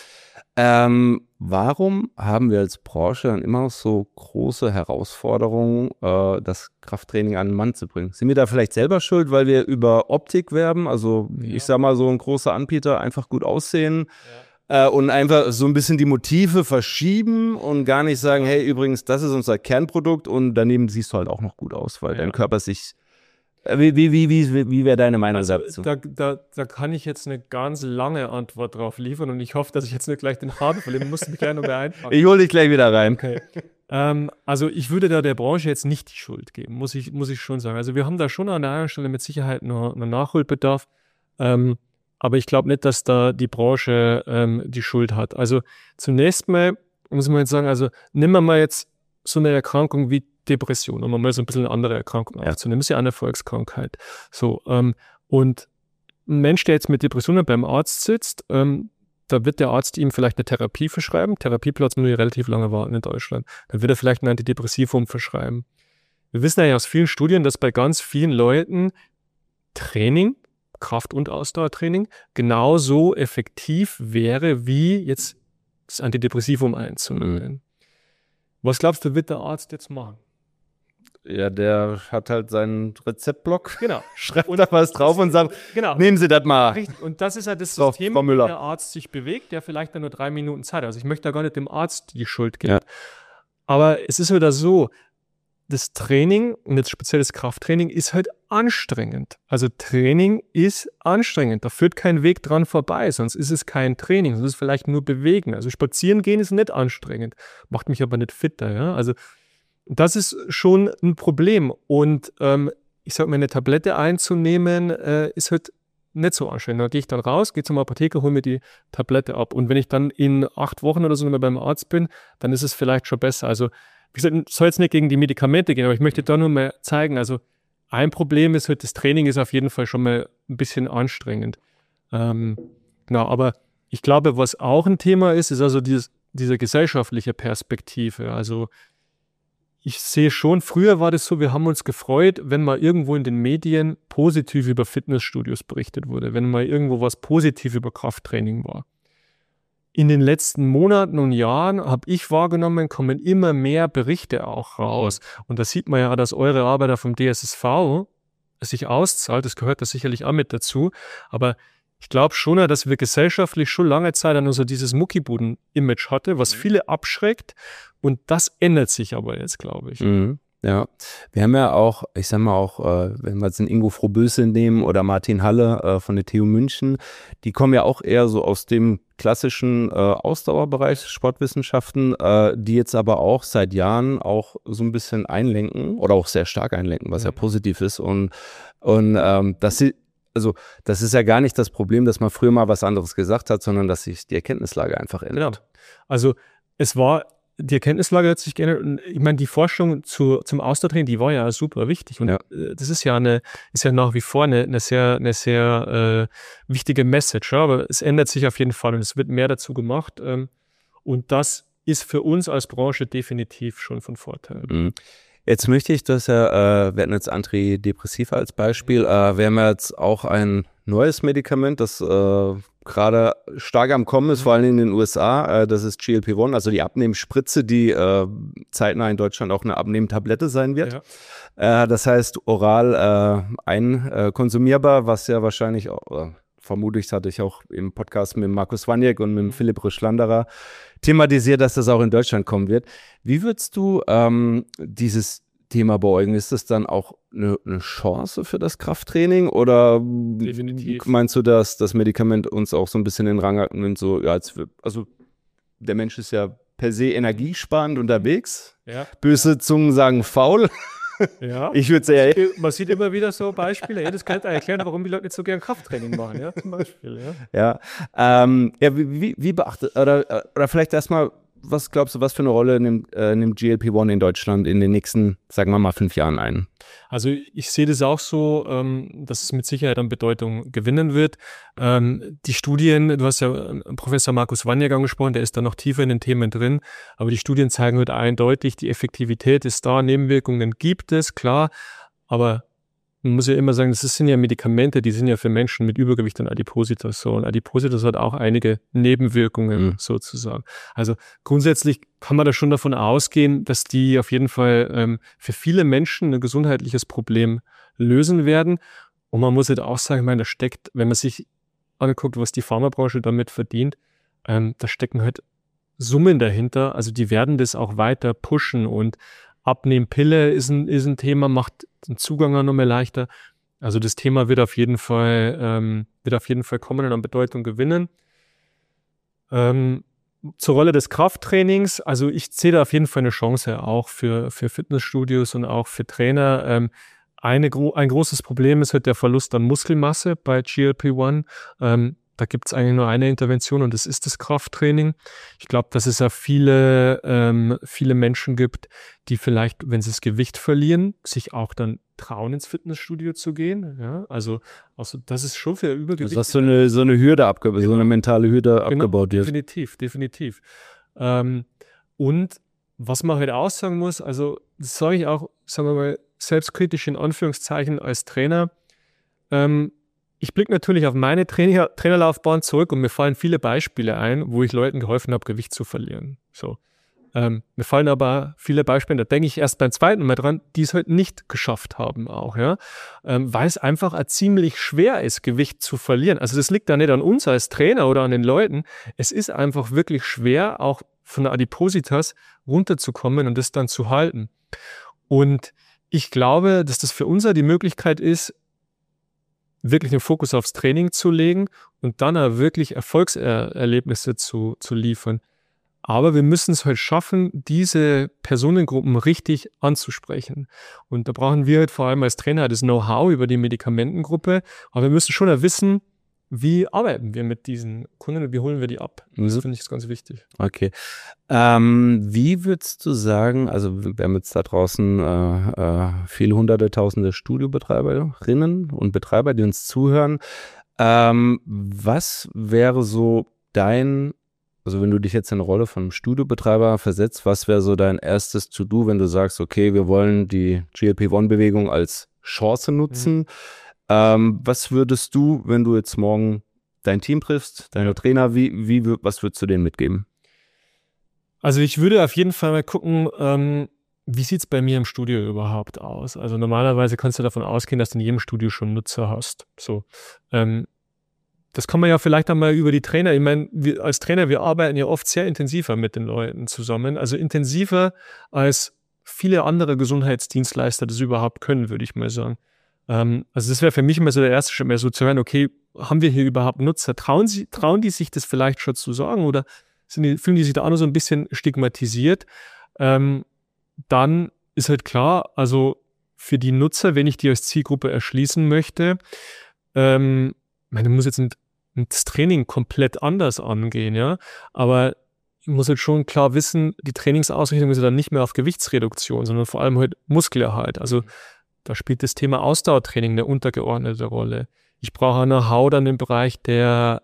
Warum haben wir als Branche dann immer noch so große Herausforderungen, das Krafttraining an den Mann zu bringen? Sind wir da vielleicht selber schuld, weil wir über Optik werben? Also ich sag mal, so ein großer Anbieter einfach gut aussehen und einfach so ein bisschen die Motive verschieben und gar nicht sagen, hey, übrigens, das ist unser Kernprodukt und daneben siehst du halt auch noch gut aus, weil dein Körper sich... Wie wäre deine Meinung dazu?
Da kann ich jetzt eine ganz lange Antwort drauf liefern und ich hoffe, dass ich jetzt nicht gleich den Faden verliere. Du musst mich gleich noch beeinflussen.
Ich hole dich gleich wieder rein.
Okay. Also ich würde da der Branche jetzt nicht die Schuld geben, muss ich schon sagen. Also wir haben da schon an der einen Stelle mit Sicherheit noch einen Nachholbedarf, aber ich glaube nicht, dass da die Branche die Schuld hat. Also zunächst mal muss man jetzt sagen, also nehmen wir mal jetzt so eine Erkrankung wie Depression, um mal so ein bisschen eine andere Erkrankung aufzunehmen. Das ist ja eine Volkskrankheit. So, und ein Mensch, der jetzt mit Depressionen beim Arzt sitzt, da wird der Arzt ihm vielleicht eine Therapie verschreiben. Therapieplatz muss relativ lange warten in Deutschland. Dann wird er vielleicht ein Antidepressivum verschreiben. Wir wissen ja aus vielen Studien, dass bei ganz vielen Leuten Training, Kraft- und Ausdauertraining, genauso effektiv wäre, wie jetzt das Antidepressivum einzunehmen. Was glaubst du, wird der Arzt jetzt machen?
Ja, der hat halt seinen Rezeptblock.
Genau.
Schreibt da was drauf und sagt, nehmen Sie das mal.
Richtig. Und das ist ja das System, wie der Arzt sich bewegt, der vielleicht dann nur 3 Minuten Zeit hat. Also ich möchte da gar nicht dem Arzt die Schuld geben. Ja. Aber es ist wieder so, das Training, und jetzt speziell das Krafttraining, ist halt anstrengend. Also Training ist anstrengend. Da führt kein Weg dran vorbei, sonst ist es kein Training, sonst ist es vielleicht nur Bewegen. Also spazieren gehen ist nicht anstrengend, macht mich aber nicht fitter. Ja? Also das ist schon ein Problem. Und ich sag mal, eine Tablette einzunehmen, ist halt nicht so anstrengend. Da gehe ich dann raus, gehe zum Apotheker, hole mir die Tablette ab. Und wenn ich dann in 8 Wochen oder so nicht mehr beim Arzt bin, dann ist es vielleicht schon besser. Also wie gesagt, soll jetzt nicht gegen die Medikamente gehen, aber ich möchte da nur mal zeigen, also ein Problem ist halt, das Training ist auf jeden Fall schon mal ein bisschen anstrengend. Genau, aber ich glaube, was auch ein Thema ist also diese gesellschaftliche Perspektive. Also ich sehe schon, früher war das so, wir haben uns gefreut, wenn mal irgendwo in den Medien positiv über Fitnessstudios berichtet wurde, wenn mal irgendwo was positiv über Krafttraining war. In den letzten Monaten und Jahren habe ich wahrgenommen, kommen immer mehr Berichte auch raus. Und da sieht man ja, dass eure Arbeit vom DSSV sich auszahlt. Das gehört da sicherlich auch mit dazu. Aber ich glaube schon, dass wir gesellschaftlich schon lange Zeit dann so dieses Muckibuden-Image hatte, was viele abschreckt. Und das ändert sich aber jetzt, glaube ich.
Mhm. Ja, wir haben ja auch, ich sag mal auch, wenn wir jetzt den Ingo Frohböse nehmen oder Martin Halle von der TU München, die kommen ja auch eher so aus dem klassischen Ausdauerbereich, Sportwissenschaften, die jetzt aber auch seit Jahren auch so ein bisschen einlenken oder auch sehr stark einlenken, was ja positiv ist. Und das ist ja gar nicht das Problem, dass man früher mal was anderes gesagt hat, sondern dass sich die Erkenntnislage einfach ändert.
Genau. Also die Erkenntnislage hat sich geändert. Und ich meine, die Forschung zum Ausdauertraining, die war ja super wichtig. Und das ist ja nach wie vor eine sehr wichtige Message. Ja? Aber es ändert sich auf jeden Fall und es wird mehr dazu gemacht. Und das ist für uns als Branche definitiv schon von Vorteil.
Mhm. Jetzt möchte ich, dass wir hatten jetzt Antidepressiva als Beispiel. Wir haben jetzt auch ein neues Medikament, das gerade stark am Kommen ist, vor allem in den USA. Das ist GLP-1, also die Abnehmspritze, die zeitnah in Deutschland auch eine Abnehmtablette sein wird. Ja. Das heißt oral einkonsumierbar, was ja wahrscheinlich auch, vermutlich hatte ich auch im Podcast mit Markus Waniek und mit Philipp Röschlanderer thematisiert, dass das auch in Deutschland kommen wird. Wie würdest du dieses Thema beäugen? Ist das dann auch eine Chance für das Krafttraining oder
Definitiv.
Meinst du, dass das Medikament uns auch so ein bisschen in den Rang nimmt, so, ja, also der Mensch ist ja per se energiesparend unterwegs.
Ja.
Böse Zungen sagen faul.
Ja.
Ich würde sagen,
man sieht immer wieder so Beispiele. Ja, das kann erklären, warum die Leute nicht so gern Krafttraining machen. Ja, zum Beispiel. Ja.
Wie beachtet, oder vielleicht erstmal, was glaubst du, was für eine Rolle nimmt GLP-1 in Deutschland in den nächsten, sagen wir mal, 5 Jahren ein?
Also ich sehe das auch so, dass es mit Sicherheit an Bedeutung gewinnen wird. Die Studien, du hast ja Professor Markus Waniek angesprochen, der ist da noch tiefer in den Themen drin, aber die Studien zeigen halt eindeutig, die Effektivität ist da, Nebenwirkungen gibt es, klar, aber man muss ja immer sagen, das sind ja Medikamente, die sind ja für Menschen mit Übergewicht und Adipositas so. Und Adipositas hat auch einige Nebenwirkungen sozusagen. Also grundsätzlich kann man da schon davon ausgehen, dass die auf jeden Fall für viele Menschen ein gesundheitliches Problem lösen werden. Und man muss halt auch sagen, ich meine, da steckt, wenn man sich anguckt, was die Pharmabranche damit verdient, da stecken halt Summen dahinter. Also die werden das auch weiter pushen und Abnehmpille ist ein Thema, macht den Zugang auch noch mehr leichter. Also das Thema wird auf jeden Fall kommen und an Bedeutung gewinnen. Zur Rolle des Krafttrainings, also ich sehe da auf jeden Fall eine Chance auch für Fitnessstudios und auch für Trainer. Ein großes Problem ist halt der Verlust an Muskelmasse bei GLP-1. Da gibt es eigentlich nur eine Intervention und das ist das Krafttraining. Ich glaube, dass es ja viele Menschen gibt, die vielleicht, wenn sie das Gewicht verlieren, sich auch dann trauen, ins Fitnessstudio zu gehen. Ja, also das ist schon für Übergewicht.
Also hast so eine Hürde abgebaut, so eine mentale Hürde abgebaut wird.
Definitiv. Und was man halt auch sagen muss, also das sage ich auch, sagen wir mal, selbstkritisch in Anführungszeichen als Trainer, ich blicke natürlich auf meine Trainerlaufbahn zurück und mir fallen viele Beispiele ein, wo ich Leuten geholfen habe, Gewicht zu verlieren. So. Mir fallen aber viele Beispiele, da denke ich erst beim zweiten Mal dran, die es halt nicht geschafft haben auch, ja. Weil es einfach ziemlich schwer ist, Gewicht zu verlieren. Also das liegt da nicht an uns als Trainer oder an den Leuten. Es ist einfach wirklich schwer, auch von der Adipositas runterzukommen und das dann zu halten. Und ich glaube, dass das für uns die Möglichkeit ist, wirklich den Fokus aufs Training zu legen und dann auch wirklich Erfolgserlebnisse zu liefern. Aber wir müssen es halt schaffen, diese Personengruppen richtig anzusprechen. Und da brauchen wir halt vor allem als Trainer das Know-how über die Medikamentengruppe. Aber wir müssen schon auch wissen, wie arbeiten wir mit diesen Kunden und wie holen wir die ab. Das finde ich ganz wichtig.
Okay. Wie würdest du sagen, also wir haben jetzt da draußen viele hunderte, tausende Studiobetreiberinnen und Betreiber, die uns zuhören. Was wäre so also wenn du dich jetzt in eine Rolle von einem Studiobetreiber versetzt, was wäre so dein erstes To-Do, wenn du sagst, okay, wir wollen die GLP-1-Bewegung als Chance nutzen? Was würdest du, wenn du jetzt morgen dein Team triffst, deine Trainer, was würdest du denen mitgeben?
Also ich würde auf jeden Fall mal gucken, wie sieht es bei mir im Studio überhaupt aus? Also normalerweise kannst du davon ausgehen, dass du in jedem Studio schon Nutzer hast. So, das kann man ja vielleicht einmal über die Trainer, ich meine, als Trainer, wir arbeiten ja oft sehr intensiver mit den Leuten zusammen, also intensiver als viele andere Gesundheitsdienstleister das überhaupt können, würde ich mal sagen. Also das wäre für mich immer so der erste Schritt, mehr so zu hören, okay, haben wir hier überhaupt Nutzer? Trauen die sich das vielleicht schon zu sagen oder fühlen die sich da auch noch so ein bisschen stigmatisiert? Dann ist halt klar, also für die Nutzer, wenn ich die als Zielgruppe erschließen möchte, man muss jetzt das Training komplett anders angehen, ja, aber ich muss halt schon klar wissen, die Trainingsausrichtung ist ja dann nicht mehr auf Gewichtsreduktion, sondern vor allem halt Muskelerhalt. Also da spielt das Thema Ausdauertraining eine untergeordnete Rolle. Ich brauche Know-how dann im Bereich der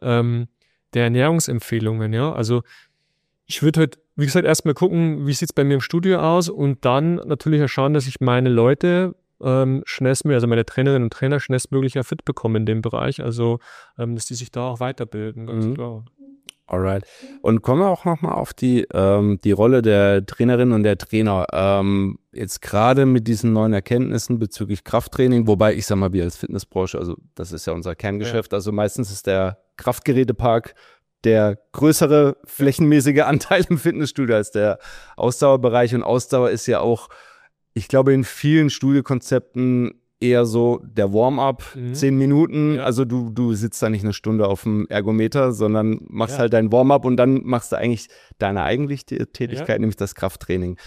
Ernährungsempfehlungen, ja, also ich würde halt, wie gesagt, erstmal gucken, wie sieht es bei mir im Studio aus und dann natürlich schauen, dass ich meine Leute schnellstmöglich, also meine Trainerinnen und Trainer schnellstmöglich fit bekommen in dem Bereich, also dass die sich da auch weiterbilden, ganz klar.
Alright. Und kommen wir auch nochmal auf die Rolle der Trainerinnen und der Trainer. Jetzt gerade mit diesen neuen Erkenntnissen bezüglich Krafttraining, wobei ich sag mal, wir als Fitnessbranche, also das ist ja unser Kerngeschäft, also meistens ist der Kraftgerätepark der größere flächenmäßige Anteil im Fitnessstudio als der Ausdauerbereich und Ausdauer ist ja auch, ich glaube, in vielen Studiokonzepten eher so der Warm-up, 10 Minuten. Ja. Also du sitzt da nicht eine Stunde auf dem Ergometer, sondern machst halt dein Warm-up und dann machst du eigentlich deine eigentliche Tätigkeit, nämlich das Krafttraining.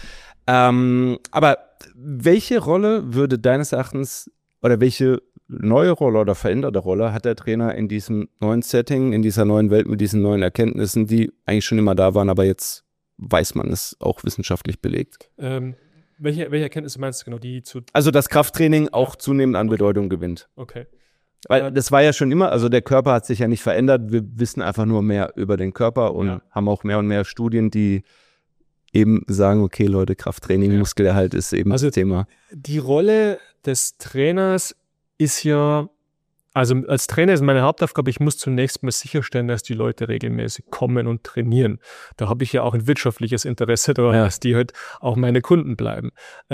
Aber welche Rolle würde deines Erachtens oder welche neue Rolle oder veränderte Rolle hat der Trainer in diesem neuen Setting, in dieser neuen Welt mit diesen neuen Erkenntnissen, die eigentlich schon immer da waren, aber jetzt weiß man es auch wissenschaftlich belegt?
Welche Erkenntnisse meinst du genau?
Also, dass Krafttraining auch zunehmend an Bedeutung gewinnt.
Okay.
Weil das war ja schon immer, also der Körper hat sich ja nicht verändert, wir wissen einfach nur mehr über den Körper und haben auch mehr und mehr Studien, die eben sagen, okay Leute, Krafttraining, Muskelerhalt ist eben das Thema.
Die Rolle des Trainers ist ja, also als Trainer ist meine Hauptaufgabe, ich muss zunächst mal sicherstellen, dass die Leute regelmäßig kommen und trainieren. Da habe ich ja auch ein wirtschaftliches Interesse daran, dass die halt auch meine Kunden bleiben.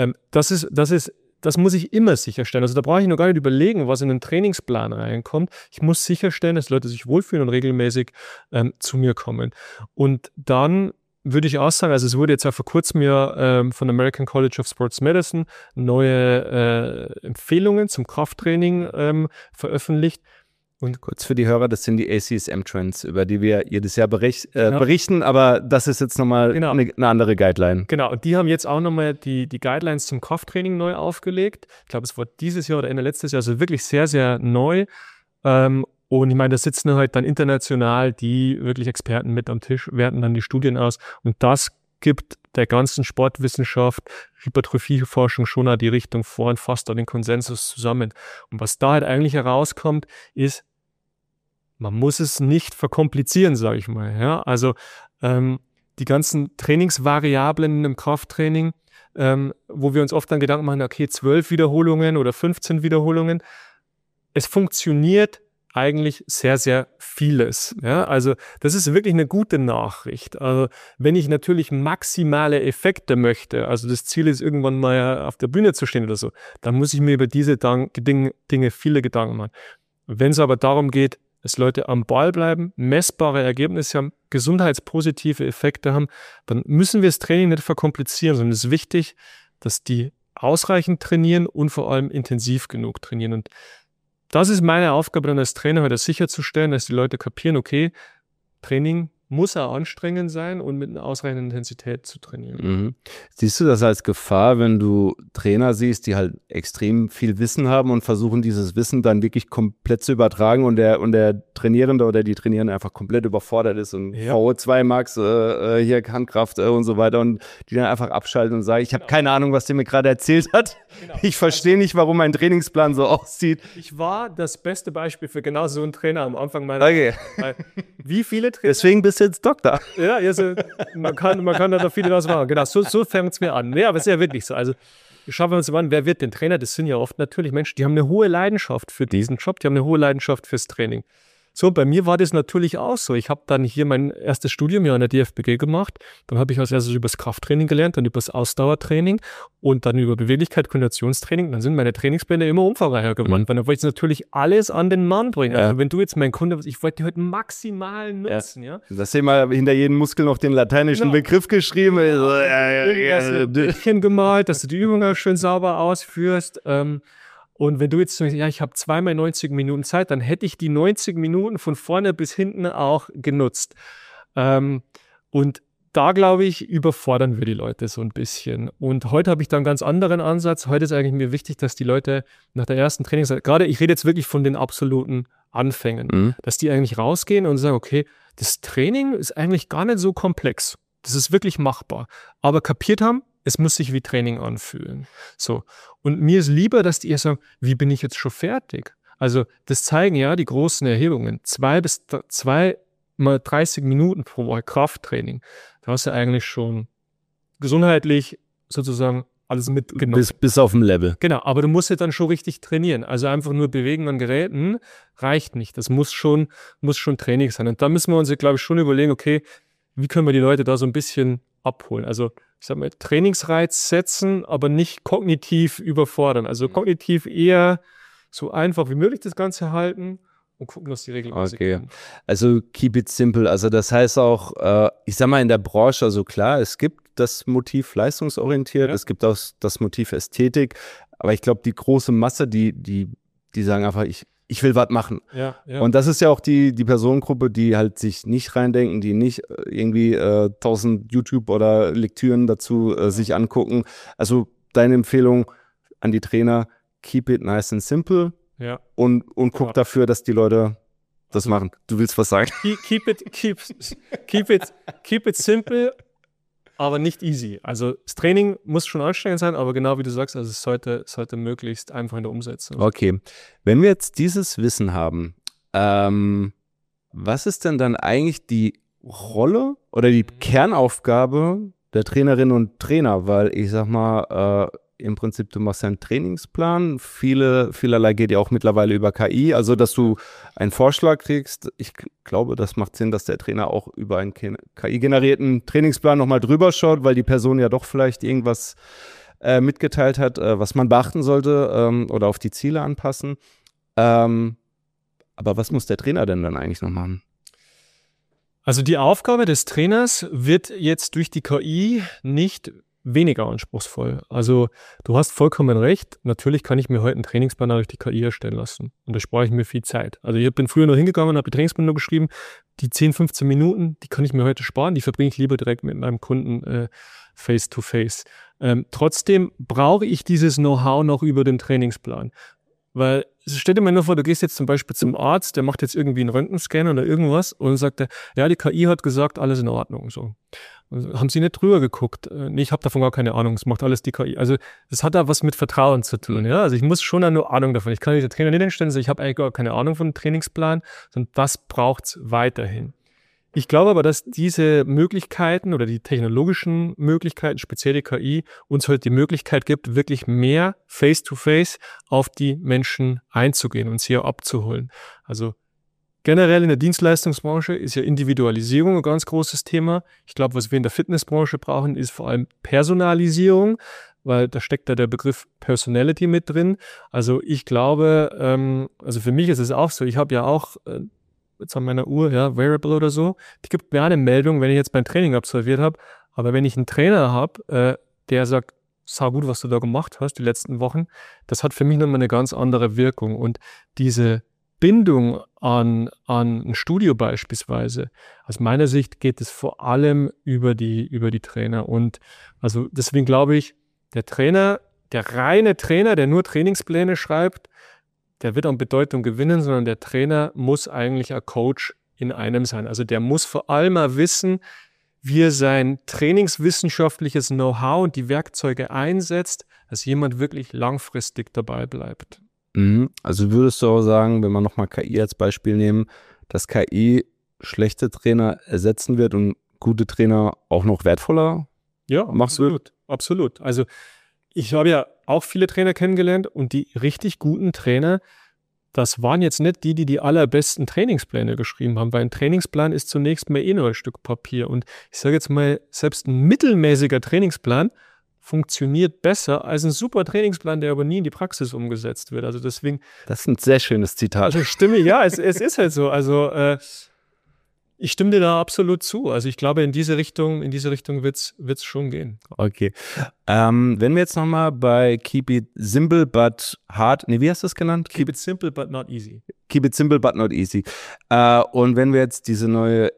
Das muss ich immer sicherstellen. Also da brauche ich noch gar nicht überlegen, was in den Trainingsplan reinkommt. Ich muss sicherstellen, dass Leute sich wohlfühlen und regelmäßig zu mir kommen. Und dann würde ich auch sagen, also es wurde jetzt auch vor kurzem von American College of Sports Medicine neue Empfehlungen zum Krafttraining veröffentlicht.
Und kurz für die Hörer, das sind die ACSM-Trends, über die wir jedes Jahr berichten, aber das ist jetzt nochmal eine andere Guideline.
Genau, und die haben jetzt auch nochmal die Guidelines zum Krafttraining neu aufgelegt. Ich glaube, es war dieses Jahr oder Ende letztes Jahr, also wirklich sehr, sehr neu. Und ich meine, da sitzen halt dann international die wirklich Experten mit am Tisch, werten dann die Studien aus. Und das gibt der ganzen Sportwissenschaft, Hypertrophieforschung schon auch die Richtung vor und fasst da den Konsensus zusammen. Und was da halt eigentlich herauskommt, ist, man muss es nicht verkomplizieren, sage ich mal. Ja? Also die ganzen Trainingsvariablen im Krafttraining, wo wir uns oft dann Gedanken machen, okay, 12 Wiederholungen oder 15 Wiederholungen. Es funktioniert eigentlich sehr, sehr vieles. Ja, also das ist wirklich eine gute Nachricht. Also wenn ich natürlich maximale Effekte möchte, also das Ziel ist, irgendwann mal auf der Bühne zu stehen oder so, dann muss ich mir über diese Dinge viele Gedanken machen. Wenn es aber darum geht, dass Leute am Ball bleiben, messbare Ergebnisse haben, gesundheitspositive Effekte haben, dann müssen wir das Training nicht verkomplizieren, sondern es ist wichtig, dass die ausreichend trainieren und vor allem intensiv genug trainieren. Und das ist meine Aufgabe dann als Trainer, halt das sicherzustellen, dass die Leute kapieren, okay, Training muss auch anstrengend sein und mit einer ausreichenden Intensität zu trainieren.
Mhm. Siehst du das als Gefahr, wenn du Trainer siehst, die halt extrem viel Wissen haben und versuchen, dieses Wissen dann wirklich komplett zu übertragen und der Trainierende oder die Trainierende einfach komplett überfordert ist und VO2 Max, hier Handkraft und so weiter und die dann einfach abschalten und sagen, ich habe keine Ahnung, was der mir gerade erzählt hat. Genau. Ich verstehe nicht, warum mein Trainingsplan so aussieht.
Ich war das beste Beispiel für genau so einen Trainer am Anfang meiner Wie viele Trainer?
Deswegen bist du jetzt Doktor.
Ja, also man kann da noch viele was machen. Genau, so fängt es mir an. Ja, aber es ist ja wirklich so. Also schauen wir uns mal an, wer wird denn Trainer? Das sind ja oft natürlich Menschen, die haben eine hohe Leidenschaft für diesen Job, die haben eine hohe Leidenschaft fürs Training. So, bei mir war das natürlich auch so. Ich habe dann hier mein erstes Studium an der DFBG gemacht. Dann habe ich als erstes über das Krafttraining gelernt, dann über das Ausdauertraining und dann über Beweglichkeit, Koordinationstraining. Dann sind meine Trainingspläne immer umfangreicher geworden, weil dann wollte ich natürlich alles an den Mann bringen. Ja. Also wenn du jetzt mein Kunde bist, ich wollte die heute maximal nutzen. Ja.
Das ist immer hinter jedem Muskel noch den lateinischen Begriff geschrieben.
Bildchen gemalt, dass du die Übung auch schön sauber ausführst. Und wenn du jetzt sagst, ja, ich habe 2 mal 90 Minuten Zeit, dann hätte ich die 90 Minuten von vorne bis hinten auch genutzt. Und da, glaube ich, überfordern wir die Leute so ein bisschen. Und heute habe ich da einen ganz anderen Ansatz. Heute ist eigentlich mir wichtig, dass die Leute nach der ersten Trainingszeit, gerade ich rede jetzt wirklich von den absoluten Anfängen, dass die eigentlich rausgehen und sagen, okay, das Training ist eigentlich gar nicht so komplex. Das ist wirklich machbar. Aber kapiert haben, es muss sich wie Training anfühlen. So. Und mir ist lieber, dass die eher sagen, wie bin ich jetzt schon fertig? Also das zeigen ja die großen Erhebungen. 2 mal 30 Minuten pro Mal Krafttraining. Da hast du eigentlich schon gesundheitlich sozusagen alles mitgenommen.
Bis auf dem Level.
Genau, aber du musst ja dann schon richtig trainieren. Also einfach nur bewegen an Geräten reicht nicht. Das muss schon Training sein. Und da müssen wir uns, glaube ich, schon überlegen, okay, wie können wir die Leute da so ein bisschen abholen? Also ich sag mal, Trainingsreiz setzen, aber nicht kognitiv überfordern. Also kognitiv eher so einfach wie möglich das Ganze halten und gucken, dass die Regeln
aussehen. Also keep it simple. Also das heißt auch, ich sag mal in der Branche, also klar, es gibt das Motiv leistungsorientiert, es gibt auch das Motiv Ästhetik, aber ich glaube, die große Masse, die sagen einfach, ich will was machen.
Ja.
Und das ist ja auch die Personengruppe, die halt sich nicht reindenken, die nicht irgendwie 1000 YouTube oder Lektüren dazu sich angucken. Also deine Empfehlung an die Trainer, keep it nice and simple und guck dafür, dass die Leute das machen. Du willst was sagen?
Keep it simple, aber nicht easy. Also das Training muss schon anstrengend sein, aber genau wie du sagst, also es sollte möglichst einfach in der Umsetzung.
Okay, wenn wir jetzt dieses Wissen haben, was ist denn dann eigentlich die Rolle oder die Kernaufgabe der Trainerinnen und Trainer? Weil ich sag mal, im Prinzip, du machst ja einen Trainingsplan, vielerlei geht ja auch mittlerweile über KI, also dass du einen Vorschlag kriegst. Ich glaube, das macht Sinn, dass der Trainer auch über einen KI-generierten Trainingsplan nochmal drüber schaut, weil die Person ja doch vielleicht irgendwas mitgeteilt hat, was man beachten sollte oder auf die Ziele anpassen. Aber was muss der Trainer denn dann eigentlich noch machen?
Also die Aufgabe des Trainers wird jetzt durch die KI nicht weniger anspruchsvoll. Also du hast vollkommen recht. Natürlich kann ich mir heute einen Trainingsplan durch die KI erstellen lassen. Und da spare ich mir viel Zeit. Also ich bin früher noch hingegangen und habe die Trainingspläne geschrieben. Die 10, 15 Minuten, die kann ich mir heute sparen. Die verbringe ich lieber direkt mit meinem Kunden face to face. Trotzdem brauche ich dieses Know-how noch über den Trainingsplan. Weil stell dir mal nur vor, du gehst jetzt zum Beispiel zum Arzt, der macht jetzt irgendwie einen Röntgenscan oder irgendwas und dann sagt er, ja, die KI hat gesagt, alles in Ordnung. So. Also, haben Sie nicht drüber geguckt? Nee, ich habe davon gar keine Ahnung, das macht alles die KI. Also das hat da was mit Vertrauen zu tun. Ja? Also ich muss schon eine Ahnung davon. Ich kann den Trainer nicht hinstellen, also ich habe eigentlich gar keine Ahnung von dem Trainingsplan, sondern das braucht es weiterhin. Ich glaube aber, dass diese Möglichkeiten oder die technologischen Möglichkeiten, speziell die KI, uns heute die Möglichkeit gibt, wirklich mehr Face-to-Face auf die Menschen einzugehen und sie auch abzuholen. Also generell in der Dienstleistungsbranche ist ja Individualisierung ein ganz großes Thema. Ich glaube, was wir in der Fitnessbranche brauchen, ist vor allem Personalisierung, weil da steckt da der Begriff Personality mit drin. Also ich glaube, also für mich ist es auch so, ich habe ja auch jetzt an meiner Uhr, ja, Wearable oder so, die gibt mir eine Meldung, wenn ich jetzt mein Training absolviert habe. Aber wenn ich einen Trainer habe, der sagt, saugut, was du da gemacht hast die letzten Wochen. Das hat für mich nochmal eine ganz andere Wirkung. Und diese Bindung an ein Studio beispielsweise, aus meiner Sicht geht es vor allem über die Trainer. Und also deswegen glaube ich, der reine Trainer, der nur Trainingspläne schreibt, der wird an Bedeutung gewinnen, sondern der Trainer muss eigentlich ein Coach in einem sein. Also der muss vor allem mal wissen, wie er sein trainingswissenschaftliches Know-how und die Werkzeuge einsetzt, dass jemand wirklich langfristig dabei bleibt.
Also würdest du auch sagen, wenn wir nochmal KI als Beispiel nehmen, dass KI schlechte Trainer ersetzen wird und gute Trainer auch noch wertvoller machst du?
Absolut. Also ich habe ja auch viele Trainer kennengelernt und die richtig guten Trainer, das waren jetzt nicht die allerbesten Trainingspläne geschrieben haben, weil ein Trainingsplan ist zunächst mal nur ein Stück Papier. Und ich sage jetzt mal, selbst ein mittelmäßiger Trainingsplan funktioniert besser als ein super Trainingsplan, der aber nie in die Praxis umgesetzt wird. Also deswegen.
Das ist ein sehr schönes Zitat.
Also es ist halt so. Also ich stimme dir da absolut zu. Also ich glaube, in diese Richtung wird's schon gehen.
Okay. Wenn wir jetzt nochmal bei Keep It Simple But Hard, wie hast du es genannt?
Keep It Simple But Not Easy.
Keep It Simple But Not Easy. Und wenn wir jetzt diese neue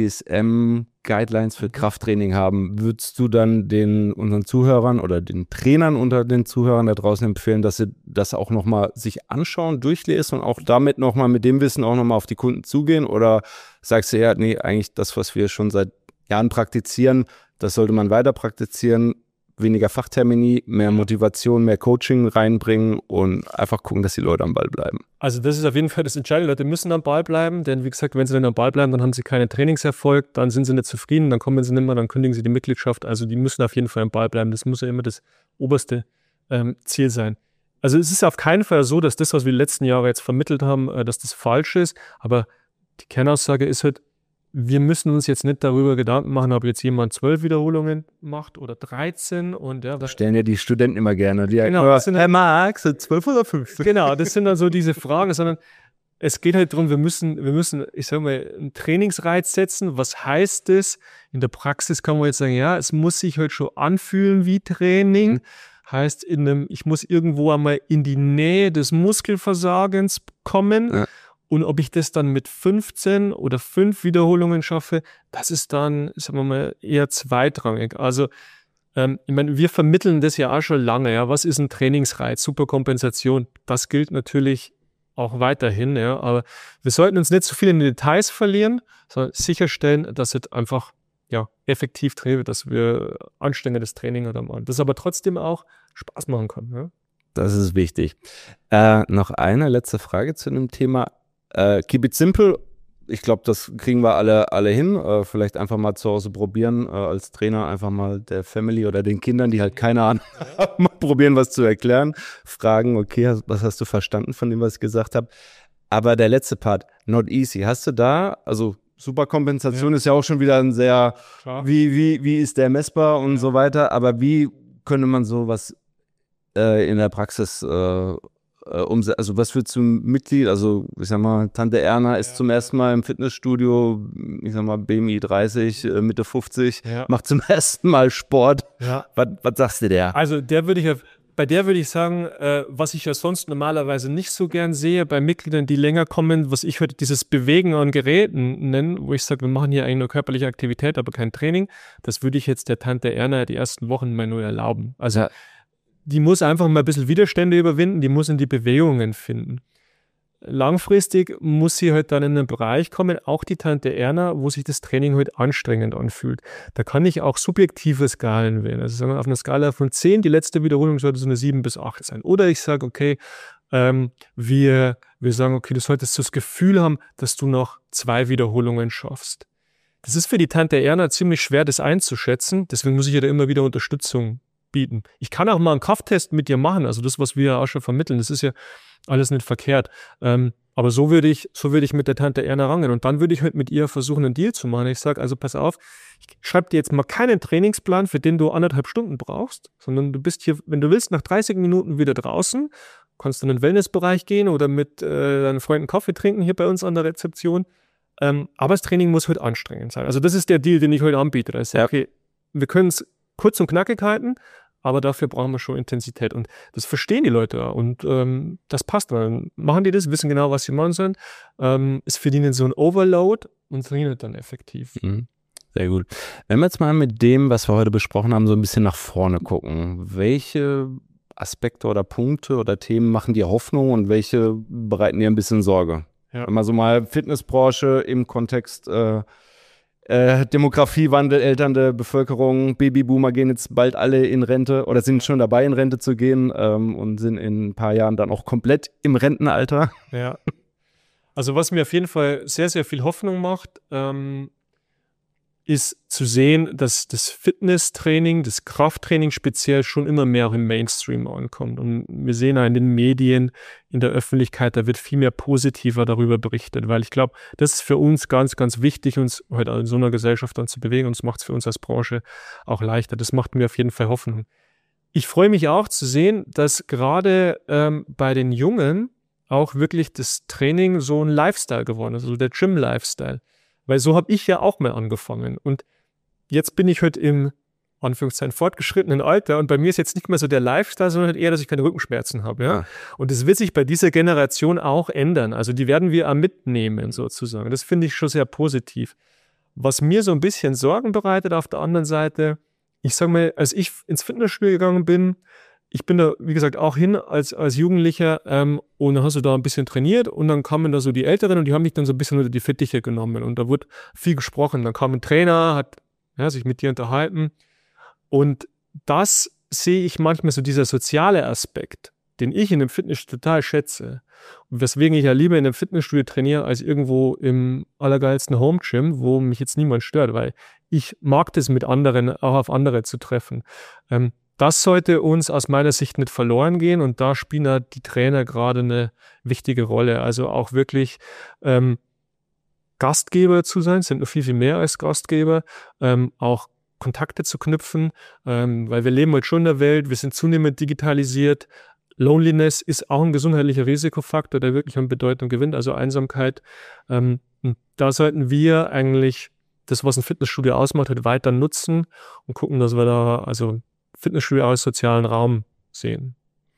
ACSM-Guidelines für Krafttraining haben, würdest du dann unseren Zuhörern oder den Trainern unter den Zuhörern da draußen empfehlen, dass sie das auch nochmal sich anschauen, durchlesen und auch damit nochmal mit dem Wissen auch nochmal auf die Kunden zugehen? Oder sagst du eher, nee, eigentlich das, was wir schon seit Jahren praktizieren, das sollte man weiter praktizieren, weniger Fachtermini, mehr Motivation, mehr Coaching reinbringen und einfach gucken, dass die Leute am Ball bleiben?
Also das ist auf jeden Fall das Entscheidende. Leute müssen am Ball bleiben, denn wie gesagt, wenn sie dann am Ball bleiben, dann haben sie keinen Trainingserfolg, dann sind sie nicht zufrieden, dann kommen sie nicht mehr, dann kündigen sie die Mitgliedschaft. Also die müssen auf jeden Fall am Ball bleiben. Das muss ja immer das oberste Ziel sein. Also es ist auf keinen Fall so, dass das, was wir die letzten Jahre jetzt vermittelt haben, dass das falsch ist, aber die Kernaussage ist halt, wir müssen uns jetzt nicht darüber Gedanken machen, ob jetzt jemand 12 Wiederholungen macht oder 13. Und ja,
das stellen ja die Studenten immer gerne. Die
genau,
Herr Marx, 12 oder 15?
Genau, das sind dann so diese Fragen, sondern es geht halt darum, wir müssen, ich sag mal, einen Trainingsreiz setzen. Was heißt das? In der Praxis kann man jetzt sagen, ja, es muss sich halt schon anfühlen wie Training. Heißt, ich muss irgendwo einmal in die Nähe des Muskelversagens kommen. Ja. Und ob ich das dann mit 15 oder 5 Wiederholungen schaffe, das ist dann, sagen wir mal, eher zweitrangig. Also, ich meine, wir vermitteln das ja auch schon lange. Ja. Was ist ein Trainingsreiz? Superkompensation. Das gilt natürlich auch weiterhin. Ja. Aber wir sollten uns nicht zu viel in die Details verlieren, sondern sicherstellen, dass es einfach effektiv trainiert, dass wir anständiges Training machen. Das aber trotzdem auch Spaß machen kann. Ja.
Das ist wichtig. Noch eine letzte Frage zu dem Thema. Keep it simple. Ich glaube, das kriegen wir alle hin. Vielleicht einfach mal zu Hause probieren, als Trainer einfach mal der Family oder den Kindern, die halt keine Ahnung haben, mal probieren, was zu erklären. Fragen, okay, was hast du verstanden von dem, was ich gesagt habe? Aber der letzte Part, not easy. Hast du da, also Superkompensation ist ja auch schon wieder ein sehr, wie ist der messbar und so weiter. Aber wie könnte man sowas in der Praxis also was für zum Mitglied, also ich sag mal, Tante Erna ist zum ersten Mal im Fitnessstudio, ich sag mal BMI 30, Mitte 50, macht zum ersten Mal Sport. Ja. Was sagst du der?
Also bei der würde ich sagen, was ich ja sonst normalerweise nicht so gern sehe, bei Mitgliedern, die länger kommen, was ich heute dieses Bewegen an Geräten nenne, wo ich sage, wir machen hier eigentlich nur körperliche Aktivität, aber kein Training, das würde ich jetzt der Tante Erna die ersten Wochen mal nur erlauben. Also die muss einfach mal ein bisschen Widerstände überwinden, die muss in die Bewegungen finden. Langfristig muss sie halt dann in einen Bereich kommen, auch die Tante Erna, wo sich das Training halt anstrengend anfühlt. Da kann ich auch subjektive Skalen wählen. Also sagen wir auf einer Skala von 10, die letzte Wiederholung sollte so eine 7 bis 8 sein. Oder ich sage, okay, wir sagen, okay, du solltest das Gefühl haben, dass du noch 2 Wiederholungen schaffst. Das ist für die Tante Erna ziemlich schwer, das einzuschätzen. Deswegen muss ich ihr da immer wieder Unterstützung bieten. Ich kann auch mal einen Krafttest mit dir machen, also das, was wir ja auch schon vermitteln, das ist ja alles nicht verkehrt. Aber so würde ich mit der Tante Erna rangehen und dann würde ich halt mit ihr versuchen, einen Deal zu machen. Ich sage, also pass auf, ich schreibe dir jetzt mal keinen Trainingsplan, für den du 1,5 Stunden brauchst, sondern du bist hier, wenn du willst, nach 30 Minuten wieder draußen, kannst du in den Wellnessbereich gehen oder mit deinen Freunden Kaffee trinken hier bei uns an der Rezeption. Aber das Training muss halt anstrengend sein. Also das ist der Deal, den ich heute anbiete. Das ist okay, wir können es kurz und knackig halten, aber dafür brauchen wir schon Intensität. Und das verstehen die Leute auch. Und das passt. Dann machen die das, wissen genau, was sie machen sollen. Es verdienen so ein Overload und trainiert dann effektiv.
Sehr gut. Wenn wir jetzt mal mit dem, was wir heute besprochen haben, so ein bisschen nach vorne gucken, welche Aspekte oder Punkte oder Themen machen dir Hoffnung und welche bereiten dir ein bisschen Sorge?
Ja.
Wenn man so mal Fitnessbranche im Kontext Demografiewandel, alternde Bevölkerung, Babyboomer gehen jetzt bald alle in Rente oder sind schon dabei, in Rente zu gehen und sind in ein paar Jahren dann auch komplett im Rentenalter.
Ja. Also was mir auf jeden Fall sehr, sehr viel Hoffnung macht, ist zu sehen, dass das Fitnesstraining, das Krafttraining speziell schon immer mehr auch im Mainstream ankommt. Und wir sehen auch in den Medien, in der Öffentlichkeit, da wird viel mehr positiver darüber berichtet, weil ich glaube, das ist für uns ganz, ganz wichtig, uns heute in so einer Gesellschaft dann zu bewegen, und es macht es für uns als Branche auch leichter. Das macht mir auf jeden Fall Hoffnung. Ich freue mich auch zu sehen, dass gerade bei den Jungen auch wirklich das Training so ein Lifestyle geworden ist, also der Gym-Lifestyle. Weil so habe ich ja auch mal angefangen. Und jetzt bin ich halt im, Anführungszeichen, fortgeschrittenen Alter. Und bei mir ist jetzt nicht mehr so der Lifestyle, sondern halt eher, dass ich keine Rückenschmerzen habe. Ja? Und das wird sich bei dieser Generation auch ändern. Also die werden wir auch mitnehmen, sozusagen. Das finde ich schon sehr positiv. Was mir so ein bisschen Sorgen bereitet auf der anderen Seite, ich sage mal, als ich ins Fitnessstudio gegangen bin, ich bin da, wie gesagt, auch hin als Jugendlicher und dann hast du da ein bisschen trainiert und dann kamen da so die Älteren und die haben mich dann so ein bisschen unter die Fittiche genommen und da wurde viel gesprochen. Dann kam ein Trainer, hat sich mit dir unterhalten und das sehe ich manchmal so, dieser soziale Aspekt, den ich in einem Fitnessstudio total schätze und weswegen ich ja lieber in einem Fitnessstudio trainiere als irgendwo im allergeilsten Home-Gym, wo mich jetzt niemand stört, weil ich mag das mit anderen, auch auf andere zu treffen. Das sollte uns aus meiner Sicht nicht verloren gehen und da spielen ja die Trainer gerade eine wichtige Rolle. Also auch wirklich Gastgeber zu sein, sind noch viel, viel mehr als Gastgeber, auch Kontakte zu knüpfen, weil wir leben heute schon in der Welt, wir sind zunehmend digitalisiert. Loneliness ist auch ein gesundheitlicher Risikofaktor, der wirklich an Bedeutung gewinnt, also Einsamkeit. Und da sollten wir eigentlich das, was ein Fitnessstudio ausmacht, halt weiter nutzen und gucken, dass wir da also Fitnessstudio als sozialen Raum sehen.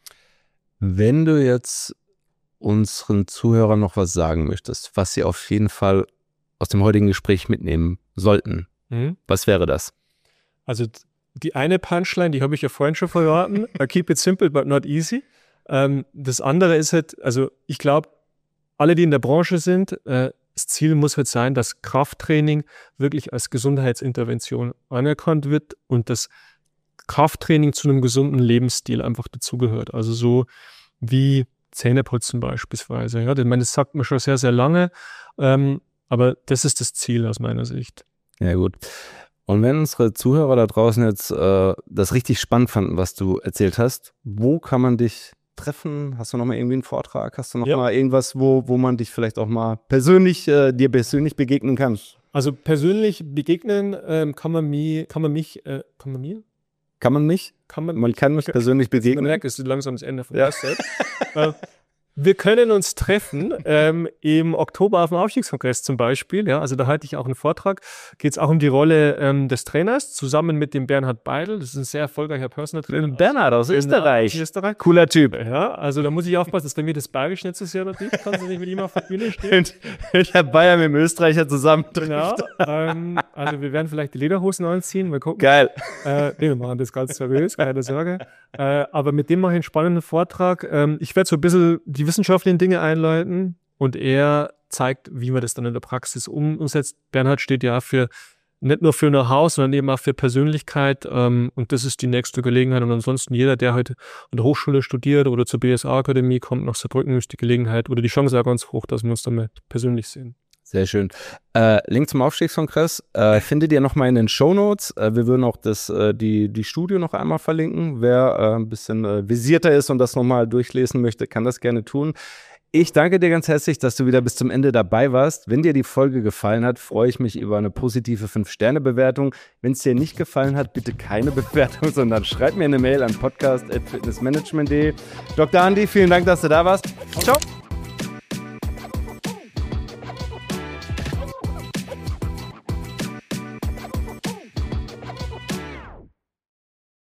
Wenn du jetzt unseren Zuhörern noch was sagen möchtest, was sie auf jeden Fall aus dem heutigen Gespräch mitnehmen sollten, was wäre das?
Also die eine Punchline, die habe ich ja vorhin schon verraten, keep it simple but not easy. Das andere ist halt, also ich glaube, alle, die in der Branche sind, das Ziel muss halt sein, dass Krafttraining wirklich als Gesundheitsintervention anerkannt wird und das Krafttraining zu einem gesunden Lebensstil einfach dazugehört. Also so wie Zähneputzen beispielsweise. Ja, ich meine, das sagt man schon sehr, sehr lange, aber das ist das Ziel aus meiner Sicht.
Ja, gut. Und wenn unsere Zuhörer da draußen jetzt das richtig spannend fanden, was du erzählt hast, wo kann man dich treffen? Hast du noch mal irgendwie einen Vortrag? Hast du noch mal irgendwas, wo man dich vielleicht auch mal persönlich, dir persönlich begegnen kann?
Also persönlich begegnen kann man mich?
Man kann mich persönlich begegnen.
Man merkt, es ist langsam das Ende von der Zeit. Wir können uns treffen im Oktober auf dem Aufstiegskongress zum Beispiel. Ja, also da halte ich auch einen Vortrag. Geht es auch um die Rolle des Trainers zusammen mit dem Bernhard Beidl. Das ist ein sehr erfolgreicher Personal Trainer.
Bernhard aus Österreich. Cooler Typ.
Ja, also da muss ich aufpassen, dass bei mir das Bayerisch nicht so sehr natürlich. Kannst du nicht mit ihm auf der Bühne stehen.
Der Bayern mit dem Österreicher zusammen.
Genau. Also wir werden vielleicht die Lederhosen anziehen. Mal gucken.
Geil.
Wir machen das ganz seriös, keine Sorge. Aber mit dem mache ich einen spannenden Vortrag. Ich werde so ein bisschen die wissenschaftlichen Dinge einleiten und er zeigt, wie man das dann in der Praxis umsetzt. Bernhard steht ja nicht nur für Know-how, sondern eben auch für Persönlichkeit und das ist die nächste Gelegenheit und ansonsten jeder, der heute an der Hochschule studiert oder zur BSA-Akademie kommt, nach Saarbrücken, ist die Gelegenheit oder die Chance auch ganz hoch, dass wir uns damit persönlich sehen.
Sehr schön. Link zum Aufstiegskongress findet ihr nochmal in den Shownotes. Wir würden auch die Studie noch einmal verlinken. Wer ein bisschen visierter ist und das nochmal durchlesen möchte, kann das gerne tun. Ich danke dir ganz herzlich, dass du wieder bis zum Ende dabei warst. Wenn dir die Folge gefallen hat, freue ich mich über eine positive 5-Sterne-Bewertung. Wenn es dir nicht gefallen hat, bitte keine Bewertung, sondern schreib mir eine Mail an podcast@fitnessmanagement.de. Dr. Andi, vielen Dank, dass du da warst.